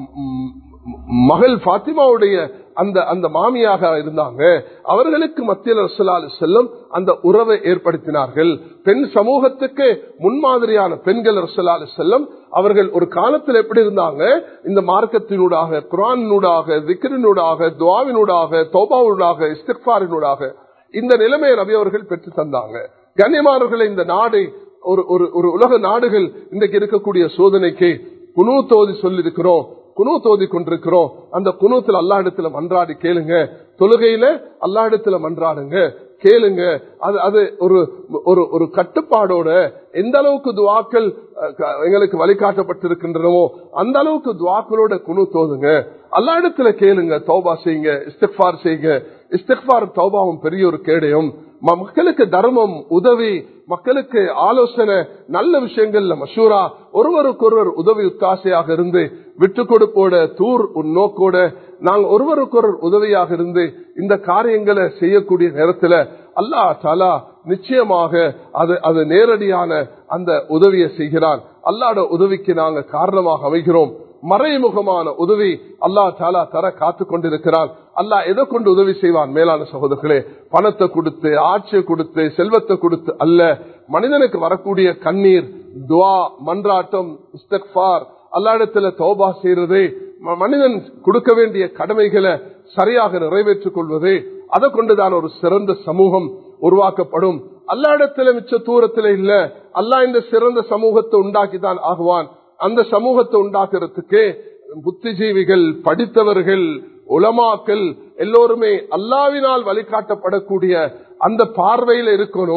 [SPEAKER 1] மகள் ஃபாத்திமாவுடைய அந்த மாமியாக இருந்தாங்க. அவர்களுக்கு மத்தியில் ரசூலுல்லாஹி அலைஹி வஸல்லம் அந்த உறவை ஏற்படுத்தினார்கள். பெண் சமூகத்துக்கு முன்மாதிரியான பெண்கள் ரசூலுல்லாஹி அலைஹி வஸல்லம் அவர்கள் ஒரு காலத்தில் எப்படி இருந்தாங்க, இந்த மார்க்கத்தினூடாக, குர்ஆனினூடாக, திக்ரினூடாக, துஆவினூடாக, தௌபாவினூடாக, இஸ்திக்ஃபாரினூடாக இந்த நிலைமையை நபி அவர்கள் பெற்று தந்தாங்க. கண்ணியமானவர்களை, இந்த நாடு ஒரு உலக நாடுகள் இன்றைக்கு இருக்கக்கூடிய சோதனைக்கு குனூத் ஓதி சொல்லிருக்கிறோம், குனூத் ஓதி கொண்டிருக்கிறோம். அந்த குனூத்தில் அல்லாஹ் இடத்துல மன்றாடி கேளுங்க. தொழுகையில அல்லாஹ் இடத்துல மன்றாடுங்க, கேளுங்க. அது ஒரு கட்டுப்பாடோட எந்த அளவுக்கு துஆக்கள் எங்களுக்கு வழிகாட்டப்பட்டிருக்கின்றனவோ அந்த அளவுக்கு துஆக்களோட குனூத் ஓதுங்க. அல்லாஹ் இடத்துல கேளுங்க, தௌபா செய்யுங்க, இஸ்திக்ஃபார் செய்யுங்க. இஸ்திக்ஃபார் தௌபாவும் பெரிய ஒரு கேடயம். மக்களுக்கு தர்மம், உதவி, மக்களுக்கு ஆலோசனை, நல்ல விஷயங்கள்ல மஷூரா, ஒருவருக்கொருவர் உதவி உத்தாசையாக இருந்து, விட்டு கொடுப்போட தூர் நோக்கோட நாங்கள் ஒருவருக்கொருவர் உதவியாக இருந்து இந்த காரியங்களை செய்யக்கூடிய நேரத்தில் அல்லாஹ் தஆலா நிச்சயமாக அது நேரடியான அந்த உதவியை செய்கிறான். அல்லாஹ்வுடைய உதவிக்கு நாங்கள் காரணமாக அமைகிறோம். மறைமுகமான உதவி அல்லாஹ் தஆலா தர காத்து கொண்டிருக்கிறான். அல்லாஹ் எதை கொண்டு உதவி செய்வான்? மேலான சகோதரர்களே, பணத்தை கொடுத்து, ஆட்சியை கொடுத்து, செல்வத்தை கொடுத்து அல்ல. மனிதனுக்கு வரக்கூடிய கண்ணீர், துஆ, மன்றாட்டம், இஸ்திக்ஃபார், அல்லாஹ்விடத்துல தௌபா செய்யறது, மனிதன் கொடுக்க வேண்டிய கடமைகளை சரியாக நிறைவேற்றிக் கொள்வது, அதை கொண்டுதான் ஒரு சிறந்த சமூகம் உருவாக்கப்படும். அல்லாஹ்விடத்துல மிச்ச தூரத்துல இல்ல, அல்லாஹ் இந்த சிறந்த சமூகத்தை உண்டாக்கிதான் ஆகுவான். அந்த சமூகத்தை உண்டாக்குறதுக்கு புத்திஜீவிகள், படித்தவர்கள், உலமாக்கள் எல்லோருமே அல்லாஹ்வினால் வழிகாட்டப்படக்கூடிய அந்த பார்வையில் இருக்கணும்.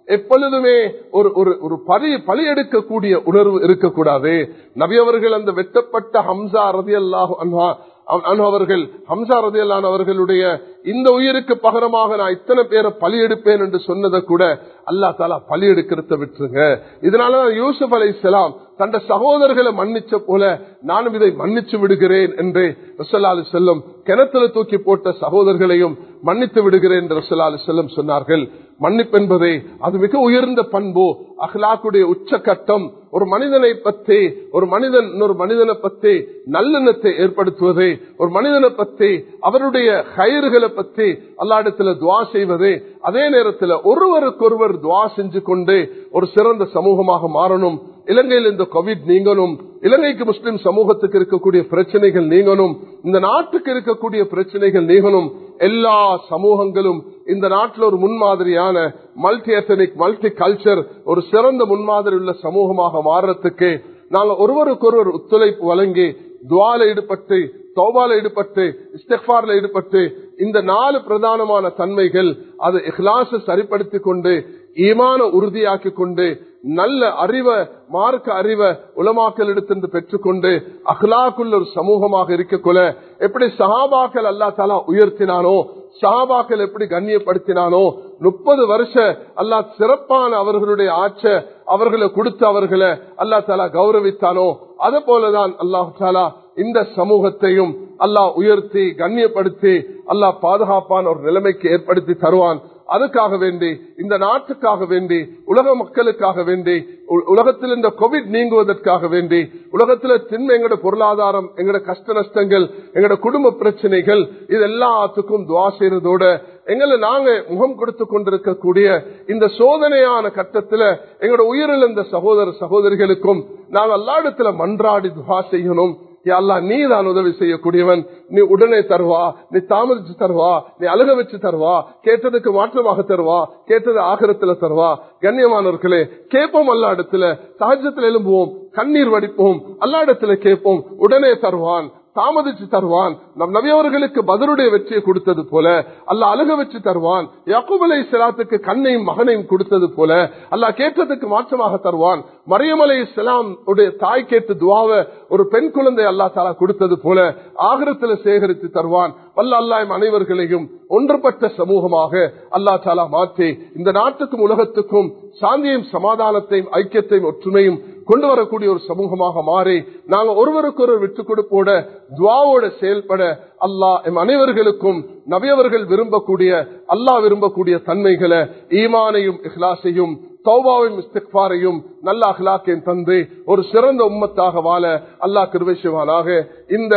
[SPEAKER 1] எப்பொழுதுமே ஒரு பலி எடுக்கக்கூடிய உணர்வு இருக்கக்கூடாது. நபி அவர்கள் அந்த வெட்டப்பட்ட ஹம்சா ரலியல்லாஹு அன்ஹு அவர்கள், ஹம்சா ரலியல்லாஹு அவர்களுடைய இந்த உயிருக்கு பகரமாக நான் இத்தனை பேரை பலி எடுப்பேன் என்று சொன்னதை கூட அல்லாஹ் தஆலா பலி எடுக்கிறத விட்டுருங்க. இதனாலதான் யூசுப் அலைஹிஸ்ஸலாம் தந்த சகோதரர்களை மன்னிச்ச போல நானும் இதை மன்னிச்சு விடுகிறேன் என்று ரசூலுல்லாஹி அலைஹி வஸல்லம் கிணத்துல தூக்கி போட்ட சகோதரர்களையும் மன்னித்து விடுகிறேன் என்று ரசூலுல்லாஹி அலைஹி வஸல்லம் சொன்னார்கள். மன்னிப்பு என்பதை அது மிக உயர்ந்த பண்பு, அஹ்லாக்குடைய உச்சகட்டம். ஒரு மனிதனை பற்றி, ஒரு மனிதனை பற்றி நல்லெண்ணத்தை ஏற்படுத்துவது, ஒரு மனிதனை பற்றி அவருடைய கயிறுகளை பற்றி அல்லாஹ்விடத்தில் துஆ செய்வது, அதே நேரத்தில் ஒருவருக்கொருவர் துஆ செஞ்சு கொண்டு ஒரு சிறந்த சமூகமாக மாறணும். இலங்கையில் இந்த கோவிட் நீங்கணும், இலங்கைக்கு முஸ்லிம் சமூகத்துக்கு இருக்கக்கூடிய பிரச்சனைகள் நீங்கணும், இந்த நாட்டுக்கு இருக்கக்கூடிய பிரச்சனைகள் நீங்கணும். எல்லா சமூகங்களும் இந்த நாட்டில் ஒரு முன்மாதிரியான மல்டி எத்தனிக், மல்டி கல்ச்சர், ஒரு சிறந்த முன்மாதிரி உள்ள சமூகமாக மாறுறதுக்கு நாங்கள் ஒருவருக்கொருவர் ஒத்துழைப்பு வழங்கி துஆல ஈடுபட்டு, தௌபால ஈடுபட்டு, இஸ்திக்ஃபார்ல ஈடுபட்டு, இந்த 4 பிரதானமான தன்மைகள் அது இஹ்லாஸை சரிப்படுத்திக் கொண்டு, ஈமான உறுதியாக்கி கொண்டு, நல்ல அறிவை, மார்க்க அறிவை உலமாக்கள் எடுத்து பெற்றுக்கொண்டு அஹ்லாக்குள்ள ஒரு சமூகமாக இருக்கக்குள்ள எப்படி சஹாபாக்கள் அல்லாஹ் தஆலா உயர்த்தினானோ, சஹாபாக்கள் எப்படி கண்ணியப்படுத்தினானோ, 30 வருஷம் அல்லாஹ் சிறப்பான அவர்களுடைய ஆட்சி அவர்களை கொடுத்து அவர்களை அல்லாஹ் தஆலா கௌரவித்தானோ, அதே போலதான் அல்லாஹ் தஆலா இந்த சமூகத்தையும் அல்லாஹ் உயர்த்தி கண்ணியப்படுத்தி அல்லாஹ் பாதுகாப்பான ஒரு நிலைமைக்கு ஏற்படுத்தி தருவான். அதுக்காக வேண்டி, இந்த நாட்டுக்காக வேண்டி, உலக மக்களுக்காக வேண்டி, உலகத்தில் இந்த கோவிட் நீங்குவதற்காக வேண்டி, உலகத்தில் தின்மை, எங்களோட பொருளாதாரம், எங்களோட கஷ்ட நஷ்டங்கள், எங்களோட குடும்ப பிரச்சனைகள், இது எல்லாத்துக்கும் துஆ செய்யறதோட எங்களை நாங்க முகம் கொடுத்து கொண்டிருக்கக்கூடிய இந்த சோதனையான கட்டத்தில் எங்களோட உயிரிழந்த சகோதர சகோதரிகளுக்கும் நாங்கள் அல்லாஹ்விடத்துல மன்றாடி துஆ செய்யணும். யா அல்லாஹ், நீ தான் உதவி செய்யக்கூடியவன், நீ உடனே தருவா, நீ தாமதிச்சு தருவா, நீ அழுக வச்சு தருவா, கேட்டதுக்கு மாற்றமாக தருவா, கேட்டது ஆகிரத்துல தருவா. கண்ணியமானவர்களே, கேட்போம் அல்லாஹ்விடத்துல, தஹஜ்ஜுத்ல எழும்புவோம், கண்ணீர் வடிப்போம், அல்லாஹ்விடத்துல கேட்போம், உடனே தருவான், தாமதிச்சு தருவான். நம் நபியவர்களுக்கு பத்ருடைய வெற்றியை கொடுத்தது போல அல்லாஹ் அழுக வச்சு தருவான். யாக்கூப் அலைஹிஸ்ஸலாத்துக்கு கண்ணையும் மகனையும் கொடுத்தது போல அல்லாஹ் கேட்டதுக்கு மாற்றமாக தருவான். மரியம் அலைஹிஸ்ஸலாம் உடைய தாய் கேட்டு துஆவை ஒரு பெண் குழந்தை அல்லாஹ் தஆலா கொடுத்தது போல ஆகிரத்துல சேகரித்து தருவான். வல்ல அல்லாஹ் அனைவர்களையும் ஒன்றுபட்ட சமூகமாக அல்லாஹ் தஆலா மாற்றி இந்த நாட்டுக்கும் உலகத்துக்கும் சாந்தியையும் சமாதானத்தையும் ஐக்கியத்தையும் ஒற்றுமையும் கொண்டு வரக்கூடிய ஒரு சமூகமாக மாறி நாங்கள் ஒருவருக்கொருவர் விட்டுக் கொடுப்போட துஆவோட செயல்பட அல்லாஹ் எம் அனைவர்களுக்கும் நபியவர்கள் விரும்பக்கூடிய, அல்லாஹ் விரும்பக்கூடிய தன்மைகளை, ஈமானையும் இஹ்லாஸையும் தௌபாவையும் இஸ்திக்ஃபாரையும் நல்ல அஹ்லாக்கையும் தந்து ஒரு சிறந்த உம்மத்தாக வாழ அல்லாஹ் கிருபை செய்வானாக. இந்த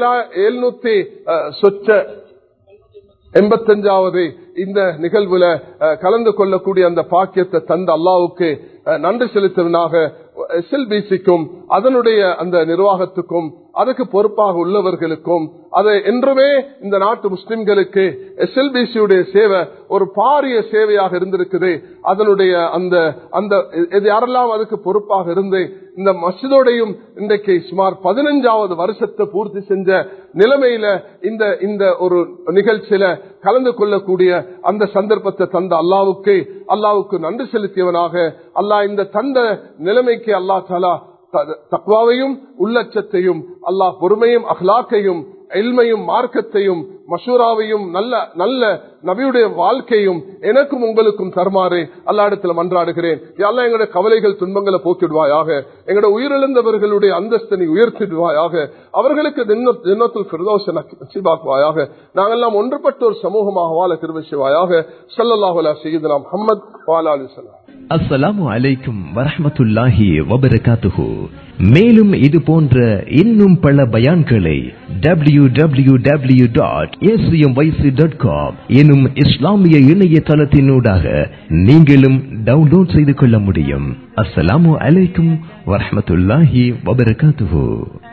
[SPEAKER 1] 785வது இந்த நிகழ்வுல கலந்து கொள்ளக்கூடிய அந்த பாக்கியத்தை தந்த அல்லாஹ்வுக்கு நன்றி செலுத்துவதாக SLBCக்கும் அதனுடைய அந்த நிர்வாகத்துக்கும் அதுக்கு பொறுப்பாக உள்ளவர்களுக்கும், அதை என்றுமே இந்த நாட்டு முஸ்லிம்களுக்கு SLBCயுடைய சேவை ஒரு பாரிய சேவையாக இருந்திருக்குது. அதனுடைய அந்த யாரெல்லாம் அதுக்கு பொறுப்பாக இருந்து இந்த மஸ்ஜிதோடையும் இன்றைக்கு சுமார் 15வது வருஷத்தை பூர்த்தி செஞ்ச நிலைமையில இந்த ஒரு நிகழ்ச்சியில கலந்து கொள்ளக்கூடிய அந்த சந்தர்ப்பத்தை தந்த அல்லாஹ்வுக்கு நன்றி செலுத்தியவனாக அல்லாஹ் இந்த தந்த நிலைமைக்கு அல்லாஹ் தஆலா தக்வாவையும் உள்ளச்சத்தையும் அல்லாஹ் பொறுமையும் அஹ்லாக்கையும் இல்மையும் மார்க்கத்தையும் மஷூராவையும் நல்ல நபியுடைய வாழ்க்கையும் எனக்கும் உங்களுக்கும் தருமாறு அல்லாஹ்விடத்தில் மன்றாடுகிறேன். யா அல்லாஹ், எங்களுடைய கவலைகள் துன்பங்களை போக்கிடுவாயாக, எங்களுடைய உயிரிழந்தவர்களுடைய அந்தஸ்தனை உயர்த்திடுவாயாக, அவர்களுக்கு ஜன்னத்துல் ஃபிர்தௌஸை நசீபாக்குவாயாக. நாங்கெல்லாம் ஒன்றுபட்ட ஒரு சமூகமாக வாழ கிருபை செய்வாயாக. ஸல்லல்லாஹு அலைஹி சய்யிதுனா முஹம்மத் வ அலா ஆலிஹி வஸல்லம்.
[SPEAKER 2] அஸ்ஸலாமு அலைக்கும் வரஹ்மத்துல்லாஹி வபரகாத்துஹு. மேலும் இது போன்ற இன்னும் பல பயான்களை www.acmyc.com எனும் இஸ்லாமிய இணையதளத்தினூடாக நீங்களும் டவுன்லோட் செய்து கொள்ள முடியும். அஸ்ஸலாமு அலைக்கும் வரஹ்மத்துல்லாஹி வபரகாத்துஹு.